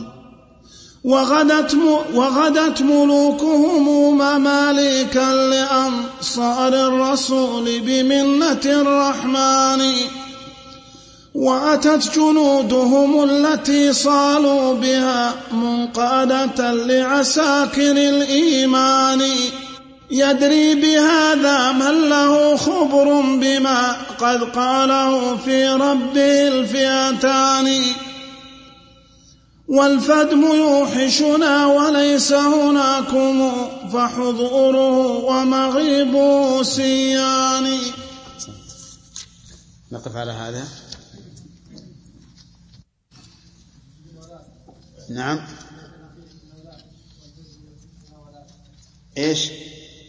وغدت ملوكهم مماليكا لأنصار الرسول بمنة الرحمن. وأتت جنودهم التي صالوا بها منقادة لعساكر الإيمان. يدري بهذا من له خبر بما قد قاله في ربه الفئتان. والفدم يوحشنا وليس هناكم فحضوره ومغيبه سيان. نقف على هذا. نعم. إيش؟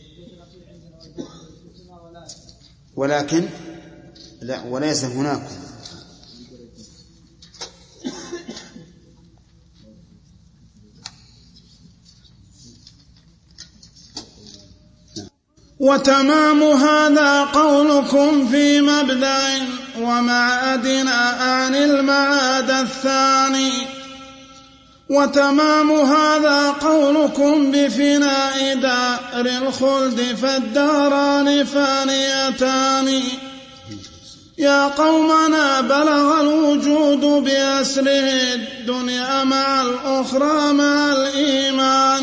ولكن لا وليس هناك. وتمام هذا قولكم في مبدأ ومعادنا عن المعاد الثاني. وتمام هذا قولكم بفناء دار الخلد فالداران فانيتان. يا قومنا بلغ الوجود بأسره الدنيا مع الأخرى مع الإيمان.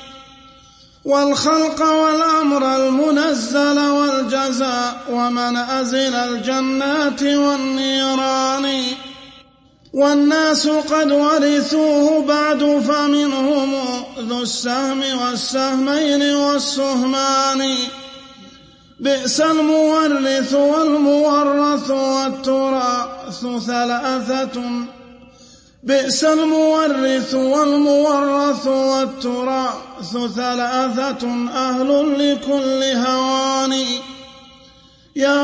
والخلق والأمر المنزل والجزاء ومنازل الجنات والنيران. والناس قد ورثوه بعد فمنهم ذو السهم والسهمين والسهمان. بئس المورث والمورث والتراث ثلاثة. بئس المورث والمورث والتراث ثلاثة أهل لكل هوان. يا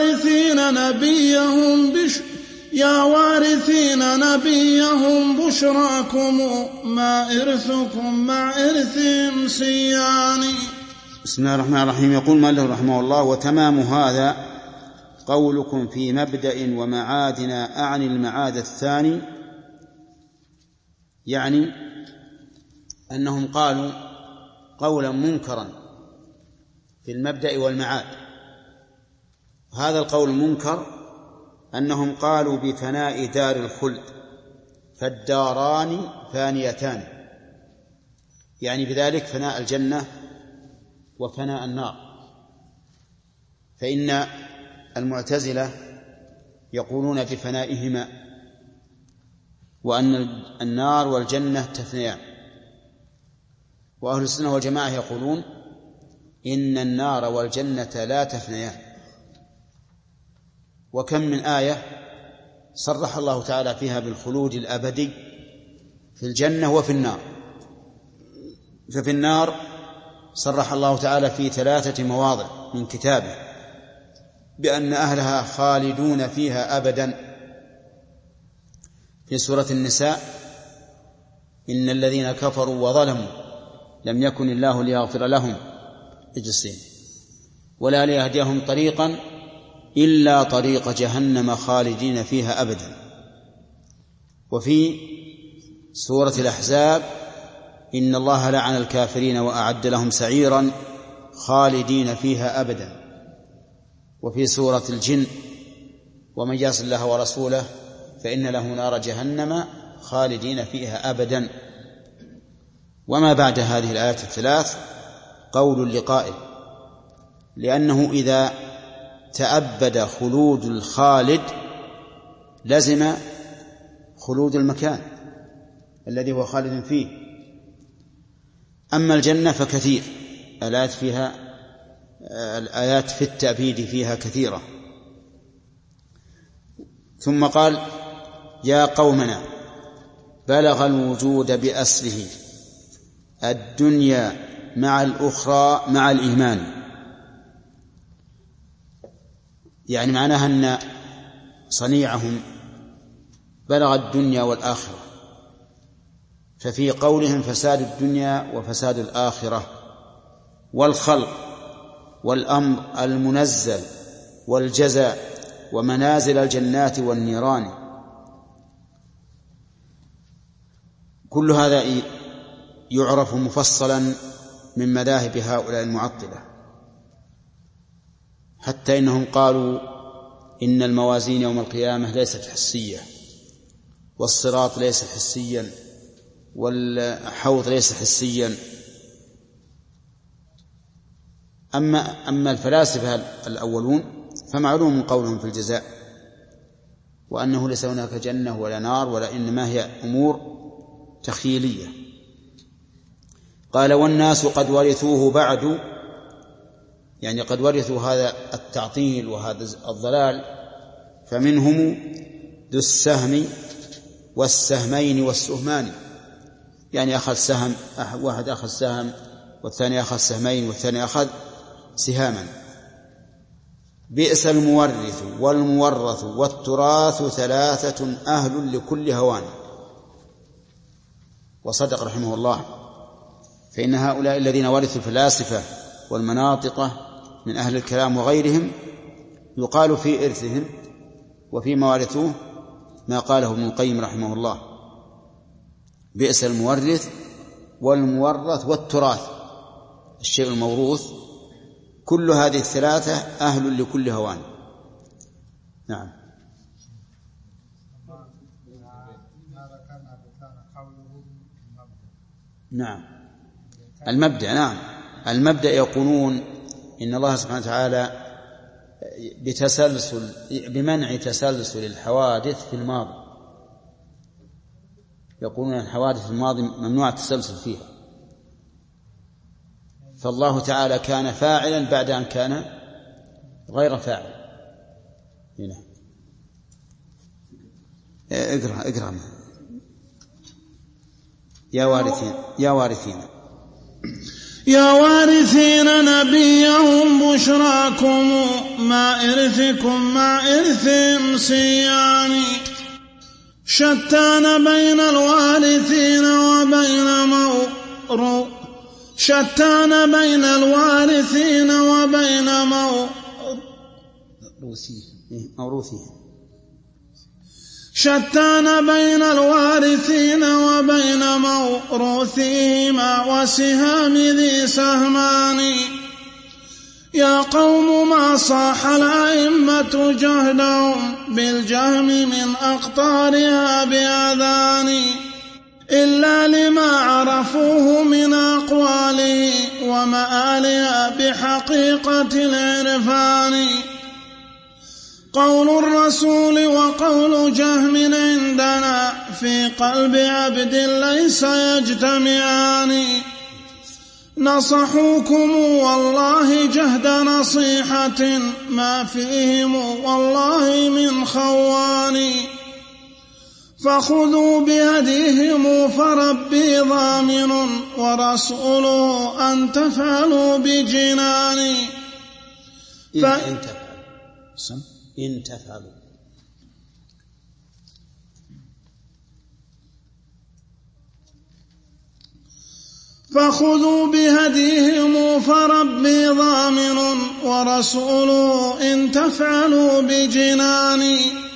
وارثين نبيهم بشراكم ما إرثكم مع إرثهم سيان. بسم الله الرحمن الرحيم. يقول مالك رحمه الله: وتمام هذا قولكم في مبدأ ومعادنا أعني المعاد الثاني، يعني أنهم قالوا قولا منكرا في المبدأ والمعاد. هذا القول المنكر أنهم قالوا بفناء دار الخلد، فالداران فانيتان، يعني بذلك فناء الجنة وفناء النار. فإن المعتزلة يقولون بفنائهما، وأن النار والجنة تفنيان، وأهل السنة والجماعة يقولون إن النار والجنة لا تفنيان. وكم من آية صرح الله تعالى فيها بالخلود الأبدي في الجنة وفي النار. ففي النار صرح الله تعالى في 3 مواضع من كتابه بأن أهلها خالدون فيها أبدا. في سورة النساء: إن الذين كفروا وظلموا لم يكن الله ليغفر لهم اجسين ولا ليهديهم طريقا إلا طريق جهنم خالدين فيها أبدا. وفي سورة الأحزاب: إن الله لعن الكافرين وأعد لهم سعيرا خالدين فيها أبدا. وفي سورة الجن: ومن يعص الله ورسوله فإن له نار جهنم خالدين فيها أبدا. وما بعد هذه الآيات 3 قول لقائل، لأنه إذا تأبد خلود الخالد لزم خلود المكان الذي هو خالد فيه. أما الجنة فكثير، الآيات في التأبيد فيها كثيرة. ثم قال: يا قومنا بلغ الوجود بأسره الدنيا مع الأخرى مع الإيمان. يعني معناها أن صنيعهم بلغ الدنيا والآخرة، ففي قولهم فساد الدنيا وفساد الآخرة، والخلق والأمر المنزل والجزاء ومنازل الجنات والنيران، كل هذا يعرف مفصلا من مذاهب هؤلاء المعطلة، حتى إنهم قالوا إن الموازين يوم القيامة ليست حسية، والصراط ليس حسيا، والحوض ليس حسيا. أما الفلاسفة الأولون فمعلوم قولهم في الجزاء، وأنه ليس هناك جنة ولا نار، ولا إنما هي أمور تخيلية. قال: والناس قد ورثوه بعد، يعني قد ورثوا هذا التعطيل وهذا الضلال، فمنهم ذو السهم والسهمين والسهمان، يعني أخذ سهم، واحد أخذ سهم والثاني أخذ سهمين والثاني أخذ سهاما. بئس المورث والمورث والتراث 3 أهل لكل هوان. وصدق رحمه الله، فإن هؤلاء الذين ورثوا الفلاسفة والمناطقة من أهل الكلام وغيرهم يقال في إرثهم وفيما ورثوه ما قاله ابن القيم رحمه الله: بئس المورث والمورث والتراث، الشيء الموروث، كل هذه 3 أهل لكل هوان. نعم. نعم المبدأ، نعم المبدأ يقولون إن الله سبحانه وتعالى بمنع تسلسل الحوادث في الماضي، يقولون الحوادث في الماضي ممنوع التسلسل فيها، فالله تعالى كان فاعلا بعد أن كان غير فاعل. هنا اقرأ يا وارثين نبيهم بشراكم مع إرثكم مع إرثهم سيان، شتان بين الوارثين موروثيه. شتان بين الوارثين وبين موروثهما وسهام ذي سهمان. يا قوم ما صاح الأئمة جهدهم بالجهم من أقطارها بأذان إلا لما عرفوه من أقواله ومآلها بحقيقة العرفان. قول الرسول وقول جهم عندنا في قلب عبد ليس يجتمعان. نصحوكم والله جهد نصيحة ما فيهم والله من خوان. فخذوا بهديهم فربي ضامن ورسوله أن تفعلوا بجنان. إن تفعلوا فخذوا بهديهم فربي ضامن ورسوله إن تفعلوا بجنان.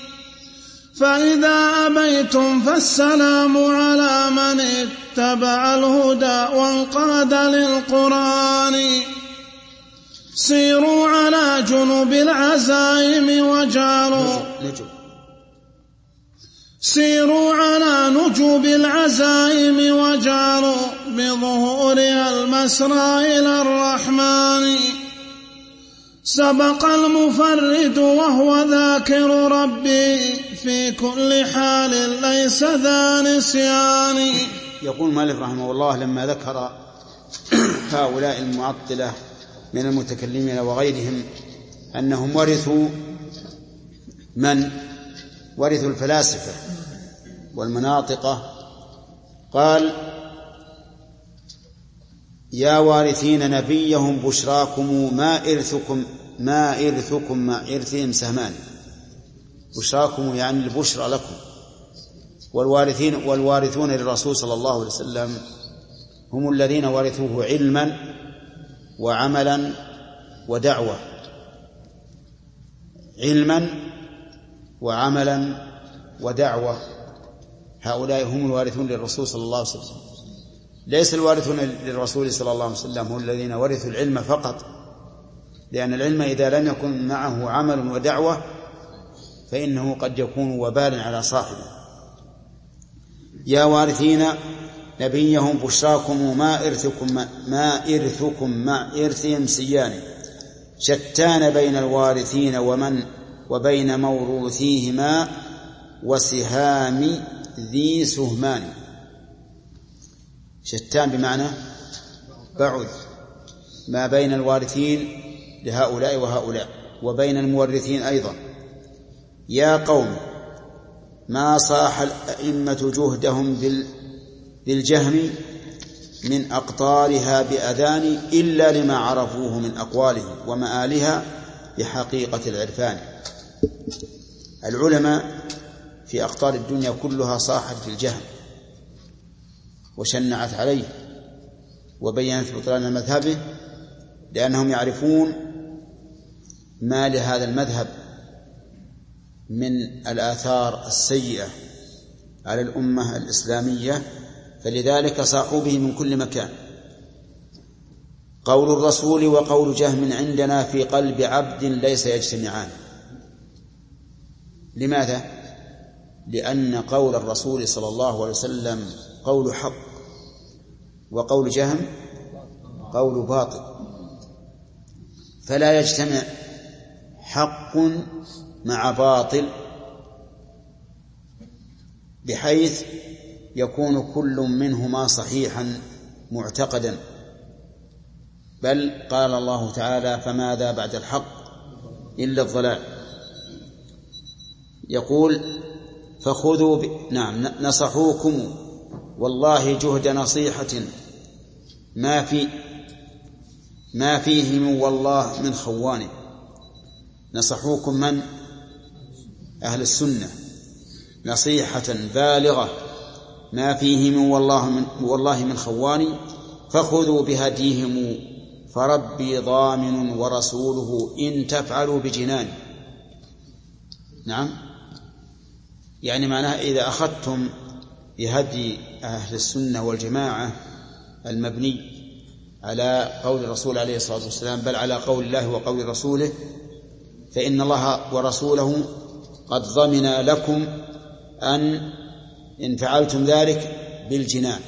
فإذا أبيتم فالسلام على من اتبع الهدى وانقاد للقرآن. سيروا على جنوب العزائم وجعلوا سيروا على نجوب العزائم وجعلوا بظهورها المسرى إلى الرحمن. سبق المفرد وهو ذاكر ربي في كل حال ليس ذا نسيان. يقول مالك رحمه الله لما ذكر هؤلاء المعطلة من المتكلمين وغيرهم أنهم ورثوا ورثوا الفلاسفة والمناطقة، قال: يا وارثين نبيهم بشراكم ما إرثكم مع إرثهم سهمان. بشراكم يعني البشرى لكم. والوارثون للرسول صلى الله عليه وسلم هم الذين ورثوه علما وعملا ودعوة. علما وعملا ودعوة، هؤلاء هم الوارثون للرسول صلى الله عليه وسلم. ليس الوارثون للرسول صلى الله عليه وسلم هم الذين ورثوا العلم فقط، لأن العلم إذا لم يكن معه عمل ودعوة فإنه قد يكون وبالا على صاحبه. يا وارثين نبيهم بشراكم ما إرثكم مع إرثهم سيان. شتان بين الوارثين وبين موروثيهما وسهام ذي سهمان. شتان بمعنى بعد ما بين الوارثين لهؤلاء وهؤلاء وبين المورثين أيضا. يا قوم ما صاح الأئمة جهدهم بالجهم من أقطارها بأذان إلا لما عرفوه من أقواله ومآلها بحقيقة العرفان. العلماء في أقطار الدنيا كلها صاحت في الجهم وشنعت عليه وبينت بطلان مذهبه، لأنهم يعرفون ما لهذا المذهب من الآثار السيئة على الأمة الإسلامية، فلذلك صاحوا به من كل مكان. قول الرسول وقول جهم عندنا في قلب عبد ليس يجتمعان. لماذا؟ لأن قول الرسول صلى الله عليه وسلم قول حق، وقول جهم قول باطل، فلا يجتمع حق مع باطل بحيث يكون كل منهما صحيحا معتقدا. بل قال الله تعالى: فماذا بعد الحق إلا الضلال. يقول: فخذوا نصحوكم والله جهد نصيحة ما فيهم والله من خوان. نصحوكم من؟ أهل السنة، نصيحة بالغة ما فيهم والله من خوان. فخذوا بهديهم فربي ضامن ورسوله إن تفعلوا بجنان. نعم، يعني معناه إذا أخذتم بهدي أهل السنة والجماعة المبني على قول الرسول عليه الصلاة والسلام، بل على قول الله وقول رسوله، فإن الله ورسوله قد ضمن لكم إن فعلتم ذلك بالجنان،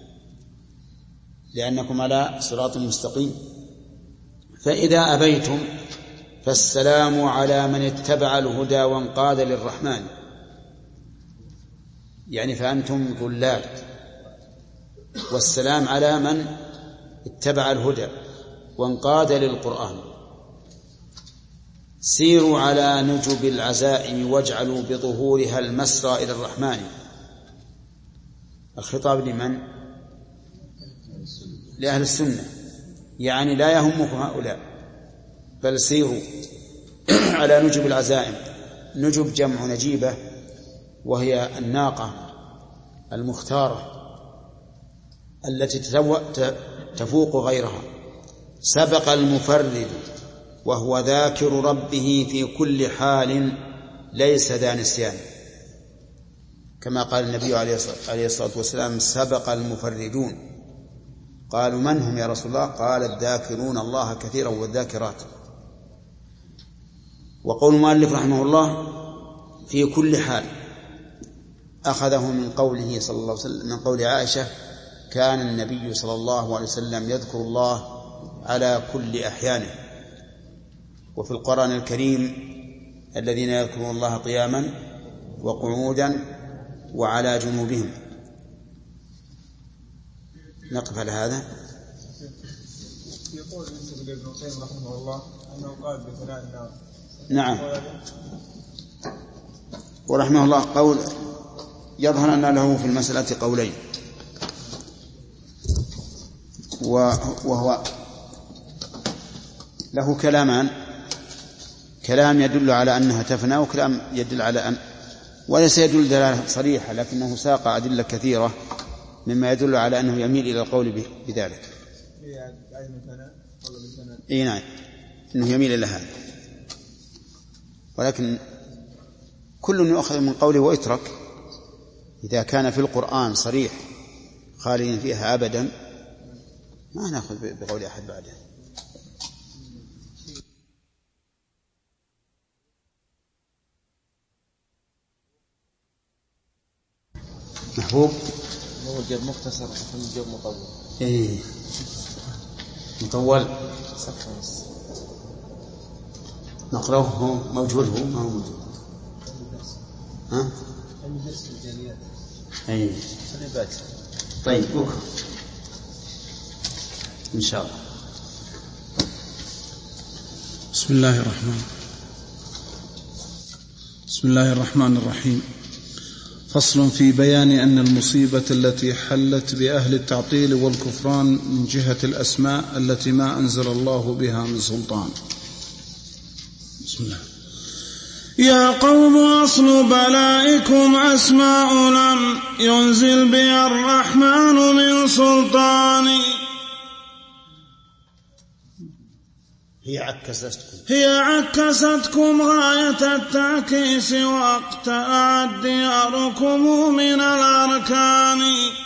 لأنكم على صراط مستقيم. فإذا أبيتم فالسلام على من اتبع الهدى وانقاد للرحمن، يعني فأنتم ضلال، والسلام على من اتبع الهدى وانقاد للقرآن. سيروا على نجب العزائم واجعلوا بظهورها المسرى إلى الرحمن. الخطاب لمن؟ لأهل السنة، يعني لا يهمكم هؤلاء، بل سيروا على نجب العزائم. نجب جمع نجيبة، وهي الناقة المختارة التي تفوق غيرها. سبق المفرد وهو ذاكر ربه في كل حال ليس ذا نسيان، كما قال النبي عليه الصلاة والسلام: سبق المفردون. قالوا: من هم يا رسول الله؟ قال: الذاكرون الله كثيرا والذاكرات. وقول المؤلف رحمه الله في كل حال أخذه من قوله صلى الله عليه وسلم، من قول عائشة: كان النبي صلى الله عليه وسلم يذكر الله على كل أحيانه. وفي القرآن الكريم: الذين يذكرون الله قياما وقعودا وعلى جنوبهم. نقف على هذا. يقول ابن القيم رحمه الله أنه قال بثناء النار. نعم، ورحمه الله قول يظهر أن له في المسألة قولين، وهو له كلامان: كلام يدل على أنها تفنى، وكلام يدل على أن، وليس يدل دلالة صريحة، لكنه ساق أدلة كثيرة مما يدل على أنه يميل إلى القول بذلك. إيه نعم، أنه يميل إلى هذا، ولكن كل يؤخذ من قوله ويترك. إذا كان في القرآن صريح خالدين فيها أبدا ما نأخذ بقول أحد بعده. محبوب موجب مختصر موجب مطول. إيه مطول نقرأه. موجود هو ما هو موجود؟ ها؟ أي طيب بكرة إن شاء الله. بسم الله الرحمن الرحيم. فصل في بيان أن المصيبة التي حلت بأهل التعطيل والكفران من جهة الأسماء التي ما أنزل الله بها من سلطان. بسم الله. يا قوم أصل بلائكم أسماء لم ينزل بها الرحمن من سلطان. هي عكستكم غاية التعكيس واقتلعت دياركم من الأركان.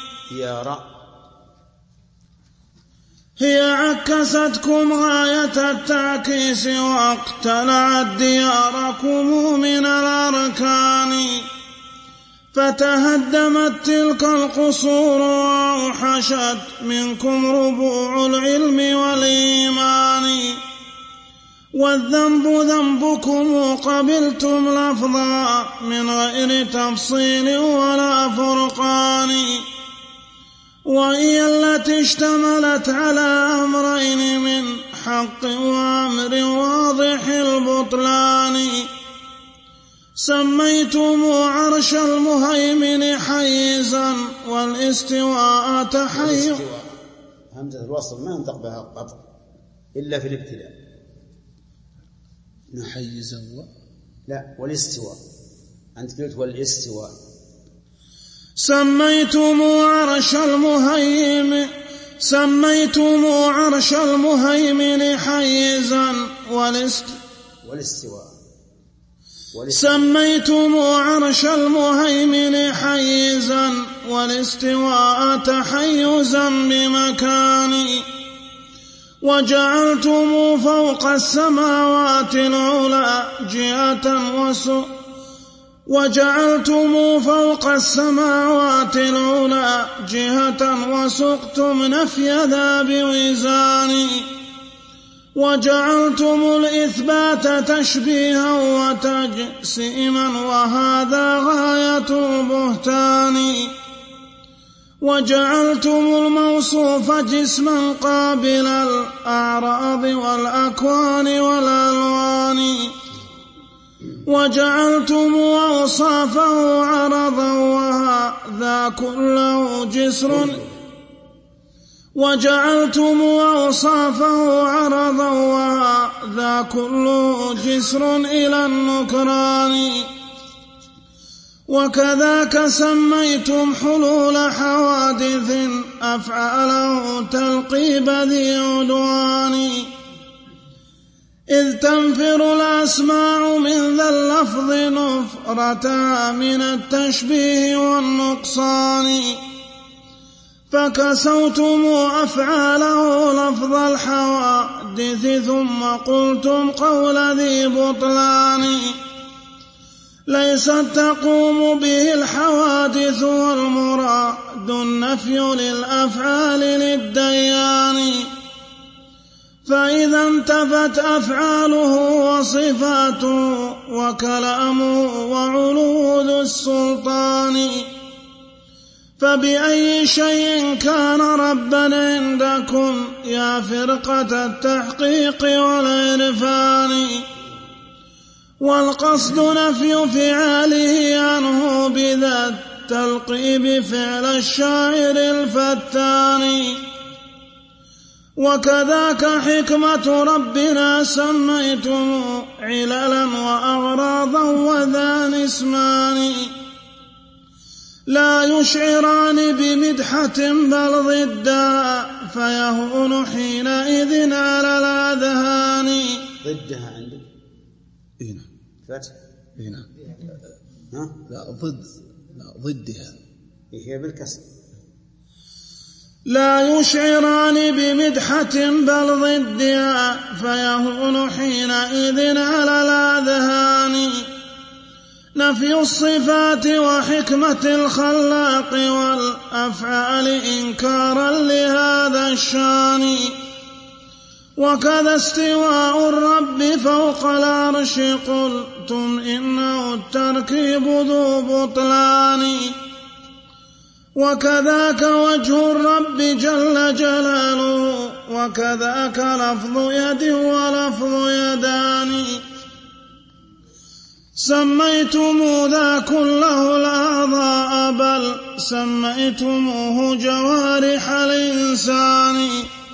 هي عكستكم غاية التعكيس واقتلعت دياركم من الأركان. فتهدمت تلك القصور وأوحشت منكم ربوع العلم والإيمان. والذنب ذنبكم قبلتم لفظا من غير تفصيل ولا فرقان. وهي التي اشتملت على أمرين من حق وأمر واضح البطلان. سميتم عرش المهيمن حيزا والاستواء تحيز. همزة الوصل ما ينطق بها قطع إلا في الابتداء. حيزا لا، والاستواء أنت قلت والاستواء. سميتم عرش المهيمن حيزا سميتم عرش المهيمن حيزا والاستواء تحيزا بمكان وجعلتم فوق السماوات العلى جهة وسقتم نفي ذا بوزان وجعلتم الإثبات تشبيها وتجسيما وهذا غاية البهتان وجعلتم الموصوف جسما قابل الأعراض والأكوان والألوان وجعلتم أوصافه عرضا وهذا كله جسر إلى النكران وكذاك سميتم حلول حوادث أفعاله تلقيب ذي عدوان إذ تنفر الأسماع من ذا اللفظ نفرتها من التشبيه والنقصان فكسوتم أفعاله لفظ الحوادث ثم قلتم قول ذي بطلان ليست تقوم به الحوادث والمراد النفي للأفعال للديان فإذا انتفت أفعاله وصفاته وكلامه وعلوذ السلطان فبأي شيء كان ربا عندكم يا فرقة التحقيق والعرفان والقصد نفي فعاله عنه بذا التلقيب فعل الشاعر الفتان وكذاك حكمة ربنا سميتم عللا وأغراضا وذان اسمان لا يشعران بمدحة بل ضدها فيهون حينئذ على الأذهان ضدها عندك هنا فتح هنا ها ضدها هي بالكسر لا يشعران بمدحة بل ضدها فيهون حينئذ على الأذهان نفي الصفات وحكمة الخلاق والأفعال إنكارا لهذا الشان وكذا استواء الرب فوق العرش قلتم إنه التركيب ذو بطلان وكذاك وجه الرب جل جلاله وكذاك لفظ يد ولفظ يدان سميتم ذا كله الأعضاء بل سميتموه جوارح الإنسان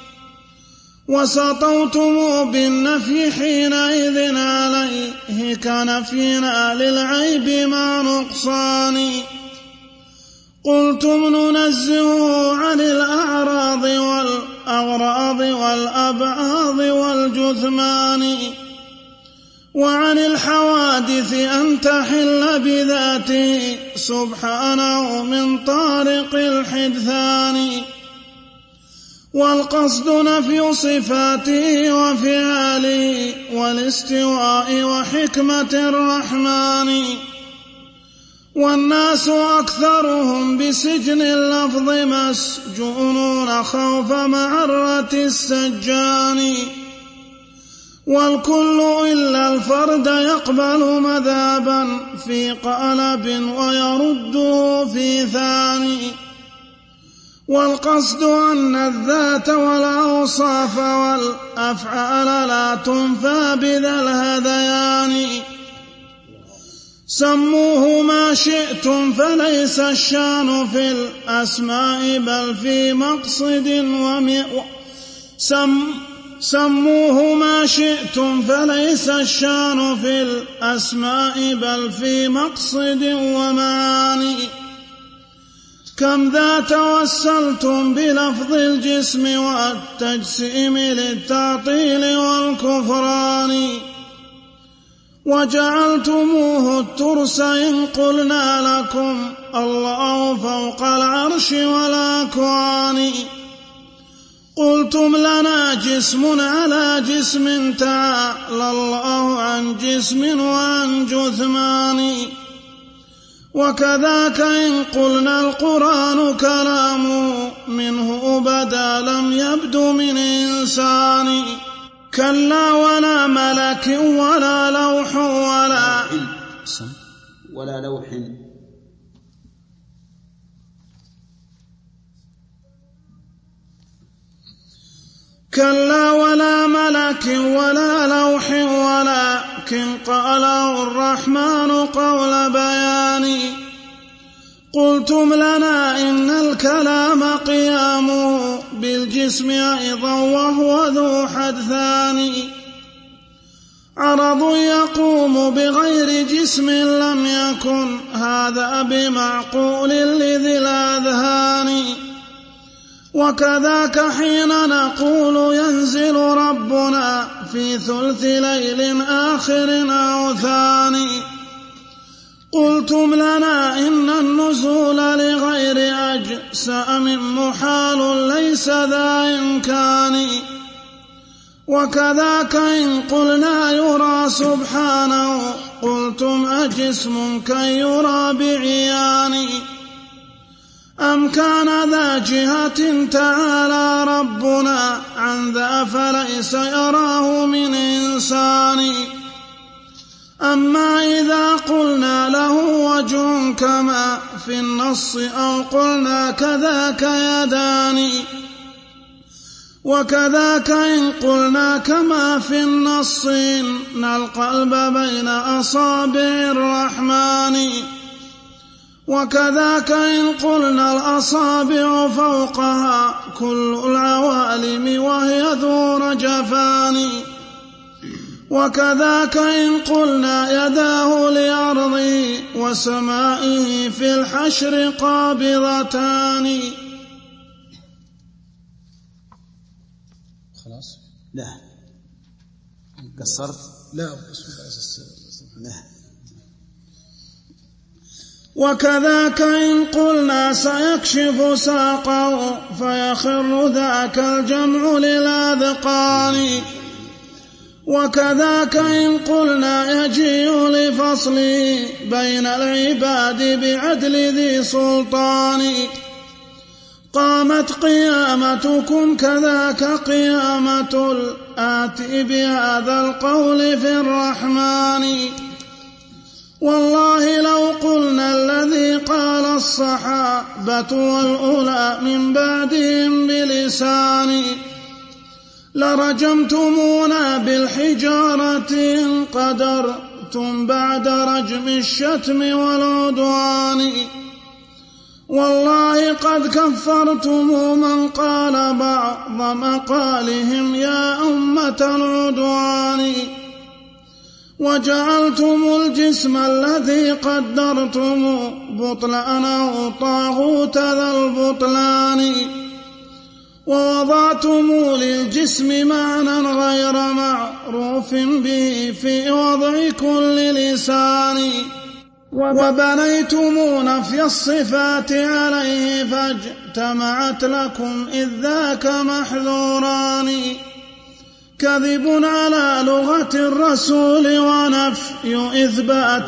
وسطوتم بالنفي حينئذ عليه كنفينا للعيب مع نقصان قلتم ننزه عن الأعراض والأغراض والأبعاض والجثمان وعن الحوادث أن تحل بذاته سبحانه من طارق الحدثان والقصد نفي صفاته وفعاله والاستواء وحكمة الرحمن والناس أكثرهم بسجن اللفظ مسجونون خوف معرة السجان والكل إلا الفرد يقبل مذابا في قالب ويرده في ثاني والقصد أن الذات والأوصاف والأفعال لا تنفى بذا الهذيان سموه ما شئتم فليس الشان في الأسماء بل في مقصد سموه ما شئتم فليس الشان في الأسماء بل في مقصد ومعاني كم ذا توسلتم بلفظ الجسم والتجسيم للتعطيل والكفران وجعلتموه الترس إن قلنا لكم الله فوق العرش والأكوان. قلتم لنا جسم على جسم تعالى الله عن جسم وعن جثمان. وكذاك إن قلنا القرآن كلامه منه بدا لم يبد من إنسان. كلا ولا ملك ولا لوح ولا لوح كلا ولا ملك ولا لوح ولكن قاله الرحمن قول بيان. قلتم لنا إن الكلام قيامه بالجسم أيضا وهو ذو حدثان. عرض يقوم بغير جسم لم يكن هذا بمعقول لذي الأذهان. وكذاك حين نقول ينزل ربنا في ثلث ليل آخر أو ثاني. قلتم لنا إن النزول لغير أجسام محال ليس ذا إمكان. وكذاك إن قلنا يرى سبحانه قلتم أجسم كي يرى بعيان. أم كان ذا جهة تعالى ربنا عن ذا فليس يراه من إنسان. أما إذا قلنا له وجه كما في النص أو قلنا كذاك يدان. وكذاك إن قلنا كما في النص إن القلب بين أصابع الرحمن. وكذاك إن قلنا الأصابع فوقها كل العوالم وهي ذو رجفان. وكذاك إن قلنا يداه لأرضه وسمائه في الحشر قابضتان. خلاص؟ لا قصرت؟ لا. وكذاك إن قلنا سيكشف ساقه فيخر ذاك الجمع للأذقان. وكذاك إن قلنا يجيء لفصله بين العباد بعدل ذي سلطان. قامت قيامتكم كذاك قيامة الآتي بهذا القول في الرحمن. والله لو قلنا الذي قال الصحابة والأولى من بعدهم بلسان لرجمتمونا بالحجارة إن قدرتم بعد رجم الشتم والعدوان. والله قد كفرتم من قال بعض مقالهم يا أمة العدوان. وجعلتم الجسم الذي قدرتم بطلانه طاغوت ذا البطلان. ووضعتم للجسم معنى غير معروف به في وضع كل لسان. وبنيتم نفي الصفات عليه فاجتمعت لكم إذ ذاك محذوران. كذب على لغة الرسول ونفي إثبات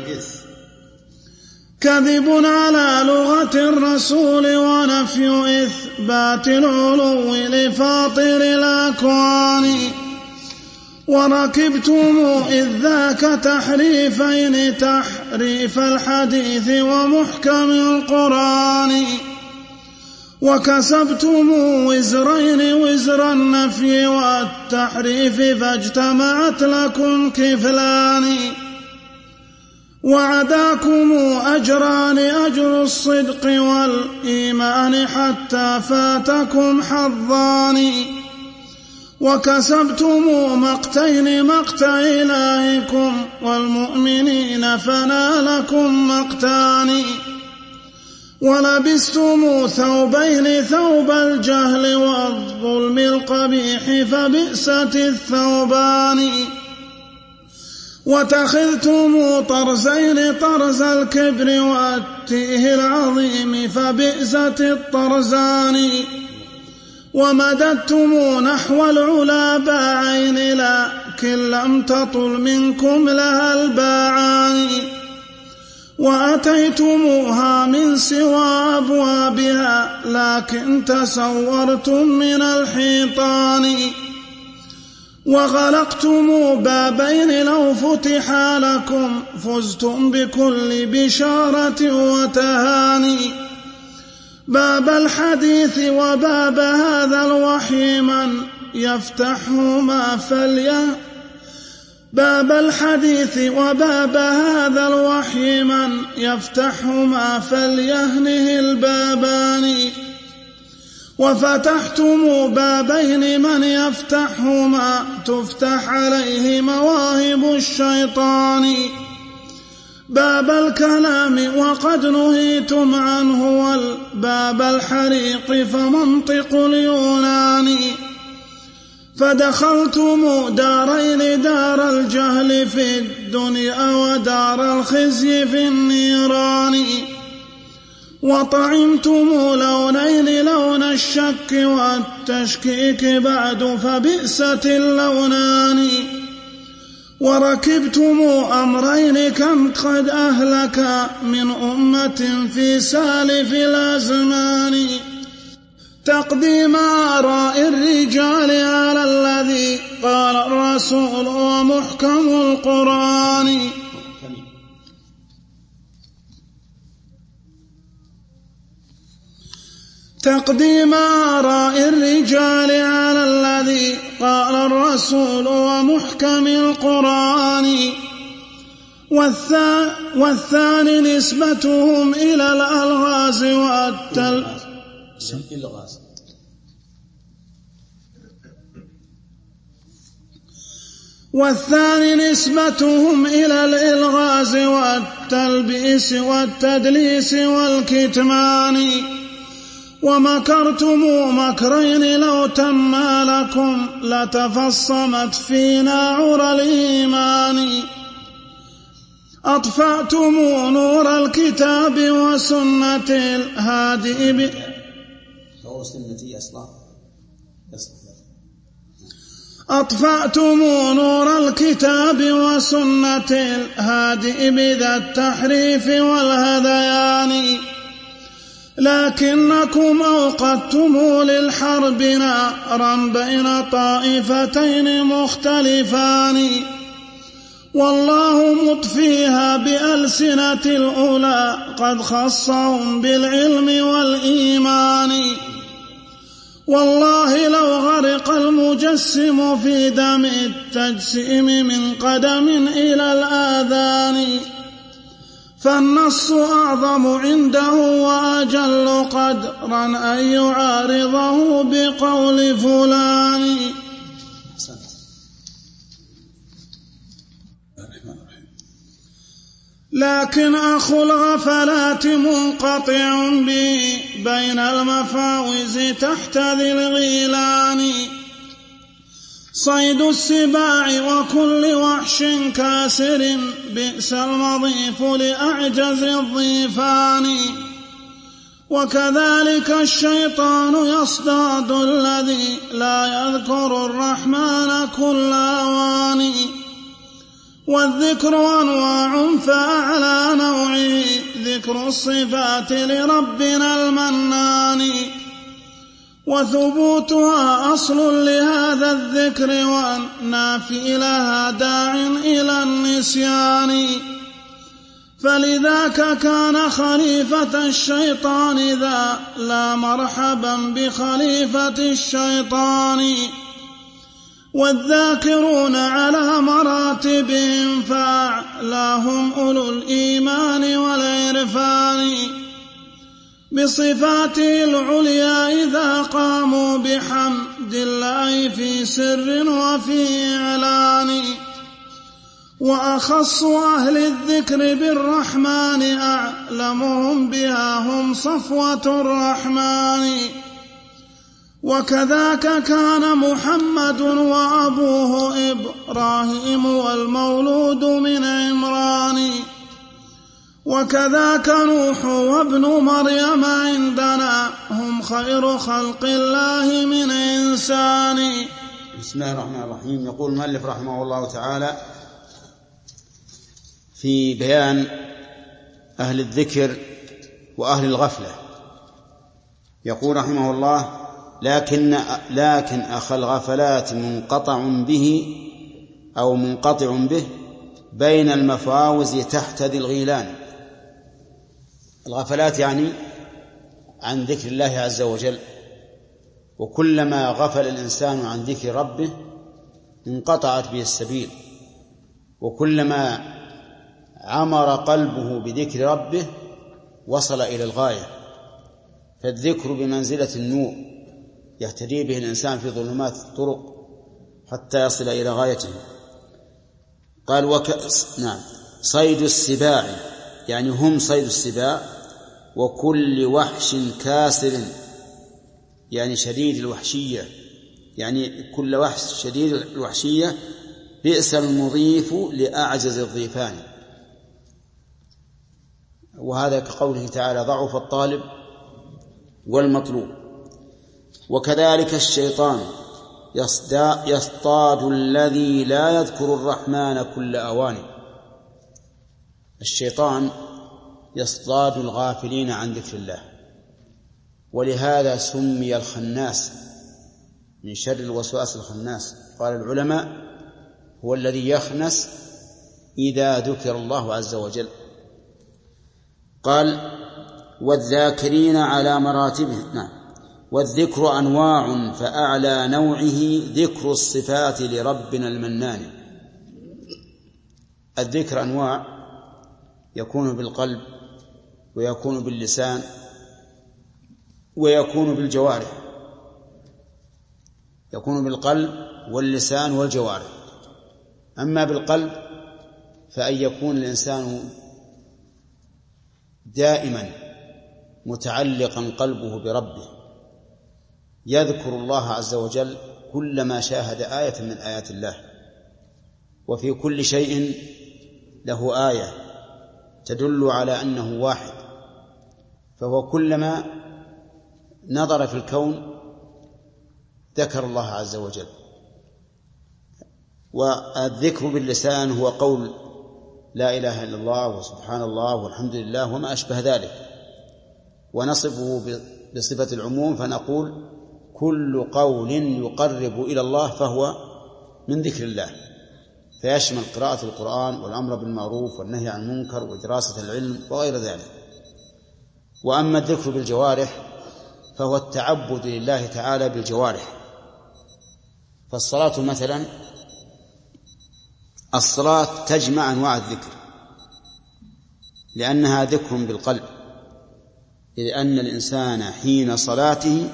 كذب على لغة الرسول ونفي إثبات العلو لفاطر الأكوان. وركبتم إذ ذاك تحريفين تحريف الحديث ومحكم القرآن. وكسبتم وزرين وزر النفي والتحريف فاجتمعت لكم كفلان. وعداكم أجران أجر الصدق والإيمان حتى فاتكم حظان. وكسبتم مقتين مقت إلهكم والمؤمنين فنالكم مقتان. ولبستم ثوبين ثوب الجهل والظلم القبيح فبئست الثوبان. واتخذتم طرزين طرز الكبر والتيه العظيم فبئست الطرزان ومددتم نحو العلا باعين لكن لم تطل منكم لها الباعان وأتيتموها من سوى أبوابها لكن تسورتم من الحيطان وغلقتم بابين لو فتحا لكم فزتم بكل بشارة وتهاني باب الحديث وباب هذا الوحي من يفتحهما باب الحديث وباب هذا الوحي من يفتحهما فليهنه البابان وفتحتم بابين من يفتحهما تفتح عليه مواهب الشيطان باب الكلام وقد نهيتم عنه والباب الحريق فمنطق اليونان فدخلتم دارين دار الجهل في الدنيا ودار الخزي في النيران وطعمتم لونين لون الشك والتشكيك بعد فبئست اللونان وركبتم أمرين كم قد أهلك من أمة في سالف الأزمان تقديم آراء الرجال على الذي قال الرسول ومحكم القرآن تقديم آراء الرجال على الذي قال الرسول ومحكم القرآن والثاني نسبتهم إلى الألغاز والثاني نسبتهم إلى الإلغاز والتلبيس والتدليس والكتمان ومكرتم مكرين لو تما لكم لتفصمت فينا عرى الإيمان أطفأتم نور الكتاب وسنة الهادئ أطفأتم نور الكتاب وسنة الهادئ بذا التحريف والهذيان لكنكم أوقدتم للحرب نارا بين طائفتين مختلفان والله مطفيها بألسنة الأولى قد خصهم بالعلم والإيمان والله لو غرق المجسم في دم التجسيم من قدم إلى الآذان فالنص أعظم عنده وأجل قدرا أن يعارضه بقول فلان لكن أخو الغفلات منقطع بي بين المفاوز تحت ذي الغيلان صيد السباع وكل وحش كاسر بئس المضيف لأعجز الضيفان وكذلك الشيطان يصطاد الذي لا يذكر الرحمن كل أوان والذكر أنواع فأعلى نوعه ذكر الصفات لربنا المنان وثبوتها أصل لهذا الذكر والنافي لها داع إلى النسيان فلذاك كان خليفة الشيطان ذا لا مرحبا بخليفة الشيطان والذاكرون على مراتبهم فأعلاهم أولو الإيمان والعرفان بصفاته العليا إذا قاموا بحمد الله في سر وفي إعلان وأخص أهل الذكر بالرحمن أعلمهم بها هم صفوة الرحمن وكذاك كان محمد وأبوه إبراهيم والمولود من عمران وكذاك نوح وابن مريم عندنا هم خير خلق الله من إنسان. بسم الله الرحمن الرحيم. يقول المؤلف رحمه الله تعالى في بيان أهل الذكر وأهل الغفلة، يقول رحمه الله: لكن أخ الغفلات منقطع به بين المفاوز تحت ذي الغيلان. الغفلات يعني عن ذكر الله عز وجل، وكلما غفل الإنسان عن ذكر ربه انقطعت به السبيل، وكلما عمر قلبه بذكر ربه وصل إلى الغاية. فالذكر بمنزلة النور يهتدي به الإنسان في ظلمات الطرق حتى يصل إلى غايته. قال صيد السباع، يعني هم صيد السباع، وكل وحش كاسر، يعني شديد الوحشية، يعني كل وحش شديد الوحشية، بئس المضيف لأعجز الضيفان. وهذا كقوله تعالى: ضعف الطالب والمطلوب. وكذلك الشيطان يصطاد الذي لا يذكر الرحمن كل أوان. الشيطان يصطاد الغافلين عن ذكر الله، ولهذا سمي الخناس من شر الوسواس الخناس. قال العلماء: هو الذي يخنس إذا ذكر الله عز وجل. قال: والذاكرين على مراتبه. والذكر أنواع، فأعلى نوعه ذكر الصفات لربنا المنان. الذكر أنواع، يكون بالقلب، ويكون باللسان، ويكون بالجوارح. يكون بالقلب واللسان والجوارح. أما بالقلب فأن يكون الإنسان دائما متعلقا قلبه بربه، يذكر الله عز وجل كلما شاهد آية من آيات الله، وفي كل شيء له آية تدل على أنه واحد، فهو كلما نظر في الكون ذكر الله عز وجل. والذكر باللسان هو قول لا إله إلا الله وسبحان الله والحمد لله وما أشبه ذلك، ونصفه بصفة العموم فنقول: كل قول يقرب إلى الله فهو من ذكر الله، فيشمل قراءة القرآن والأمر بالمعروف والنهي عن المنكر ودراسة العلم وغير ذلك. وأما الذكر بالجوارح فهو التعبد لله تعالى بالجوارح. فالصلاة مثلا، الصلاة تجمع أنواع الذكر، لأنها ذكر بالقلب، إذ أن الإنسان حين صلاته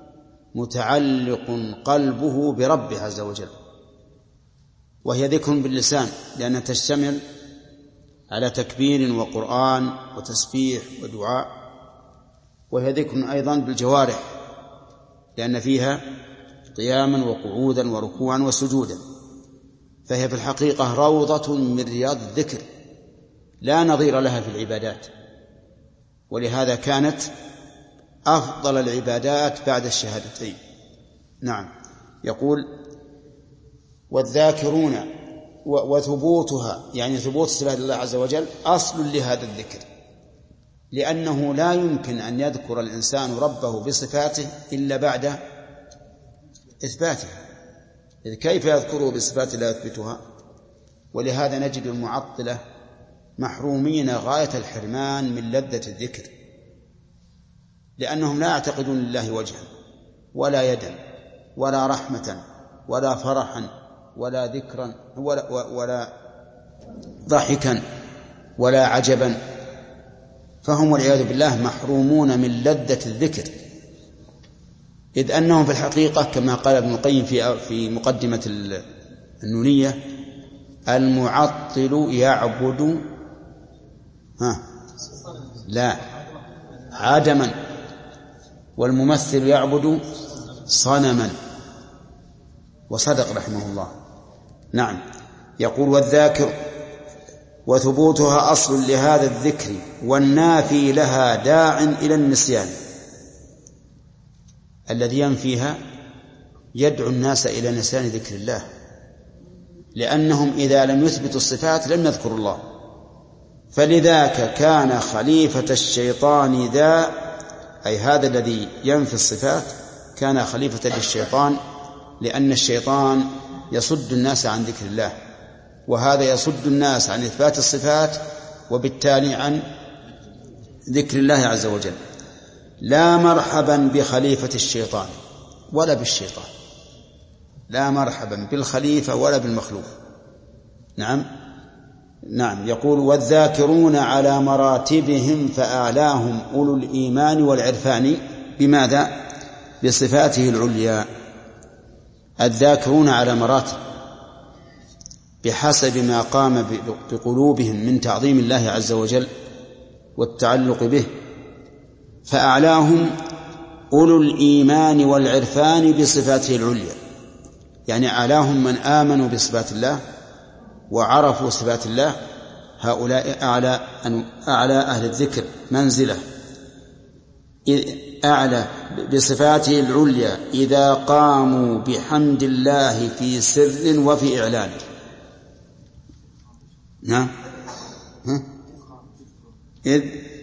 متعلق قلبه بربه عز وجل. وهي ذكر باللسان لأنها تشتمل على تكبير وقرآن وتسبيح ودعاء. وهي ذكر أيضا بالجوارح لأن فيها قياما وقعودا وركوعا وسجودا. فهي في الحقيقة روضة من رياض الذكر لا نظير لها في العبادات، ولهذا كانت أفضل العبادات بعد الشهادتين. نعم. يقول: والذاكرون، وثبوتها يعني ثبوت صفات الله عز وجل أصل لهذا الذكر، لأنه لا يمكن أن يذكر الإنسان ربه بصفاته إلا بعد إثباتها، إذ كيف يذكره بصفات لا يثبتها؟ ولهذا نجد المعطلة محرومين غاية الحرمان من لذة الذكر، لأنهم لا يعتقدون لله وجها ولا يدا ولا رحمة ولا فرحا ولا ذكرا ولا ضحكا ولا عجبا، فهم والعياذ بالله محرومون من لذة الذكر، إذ أنهم في الحقيقة كما قال ابن القيم في مقدمة النونية: المعطل يعبد لا عدما، والممثل يعبد صنما، وصدق رحمه الله. نعم. يقول والذاكر وثبوتها أصل لهذا الذكر والنافي لها داع إلى النسيان. الذي ينفيها يدعو الناس إلى نسيان ذكر الله، لأنهم إذا لم يثبتوا الصفات لم يذكروا الله. فلذاك كان خليفة الشيطان ذا، أي هذا الذي ينفي الصفات كان خليفة للشيطان، لأن الشيطان يصد الناس عن ذكر الله، وهذا يصد الناس عن إثبات الصفات وبالتالي عن ذكر الله عز وجل. لا مرحبا بخليفة الشيطان ولا بالشيطان، لا مرحبا بالخليفة ولا بالمخلوق. نعم. يقول والذاكرون على مراتبهم فأعلاهم أولو الإيمان والعرفان. بماذا؟ بصفاته العليا. الذاكرون على مراتب بحسب ما قام بقلوبهم من تعظيم الله عز وجل والتعلق به. فأعلاهم أولو الإيمان والعرفان بصفاته العليا، يعني أعلاهم من آمنوا بصفات الله وعرفوا صفات الله، هؤلاء أعلى أهل الذكر منزلة، أعلى بصفاته العليا إذا قاموا بحمد الله في سر وفي إعلان. نعم. إذ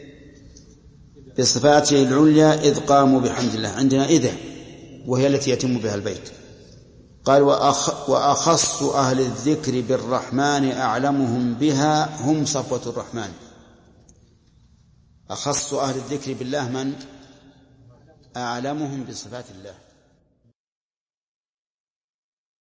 بصفاته العليا إذ قاموا بحمد الله، عندنا إذا وهي التي يتم بها البيت. قال وأخص أهل الذكر بالرحمن أعلمهم بها هم صفوة الرحمن. أخص أهل الذكر بالله من؟ أعلمهم بصفات الله.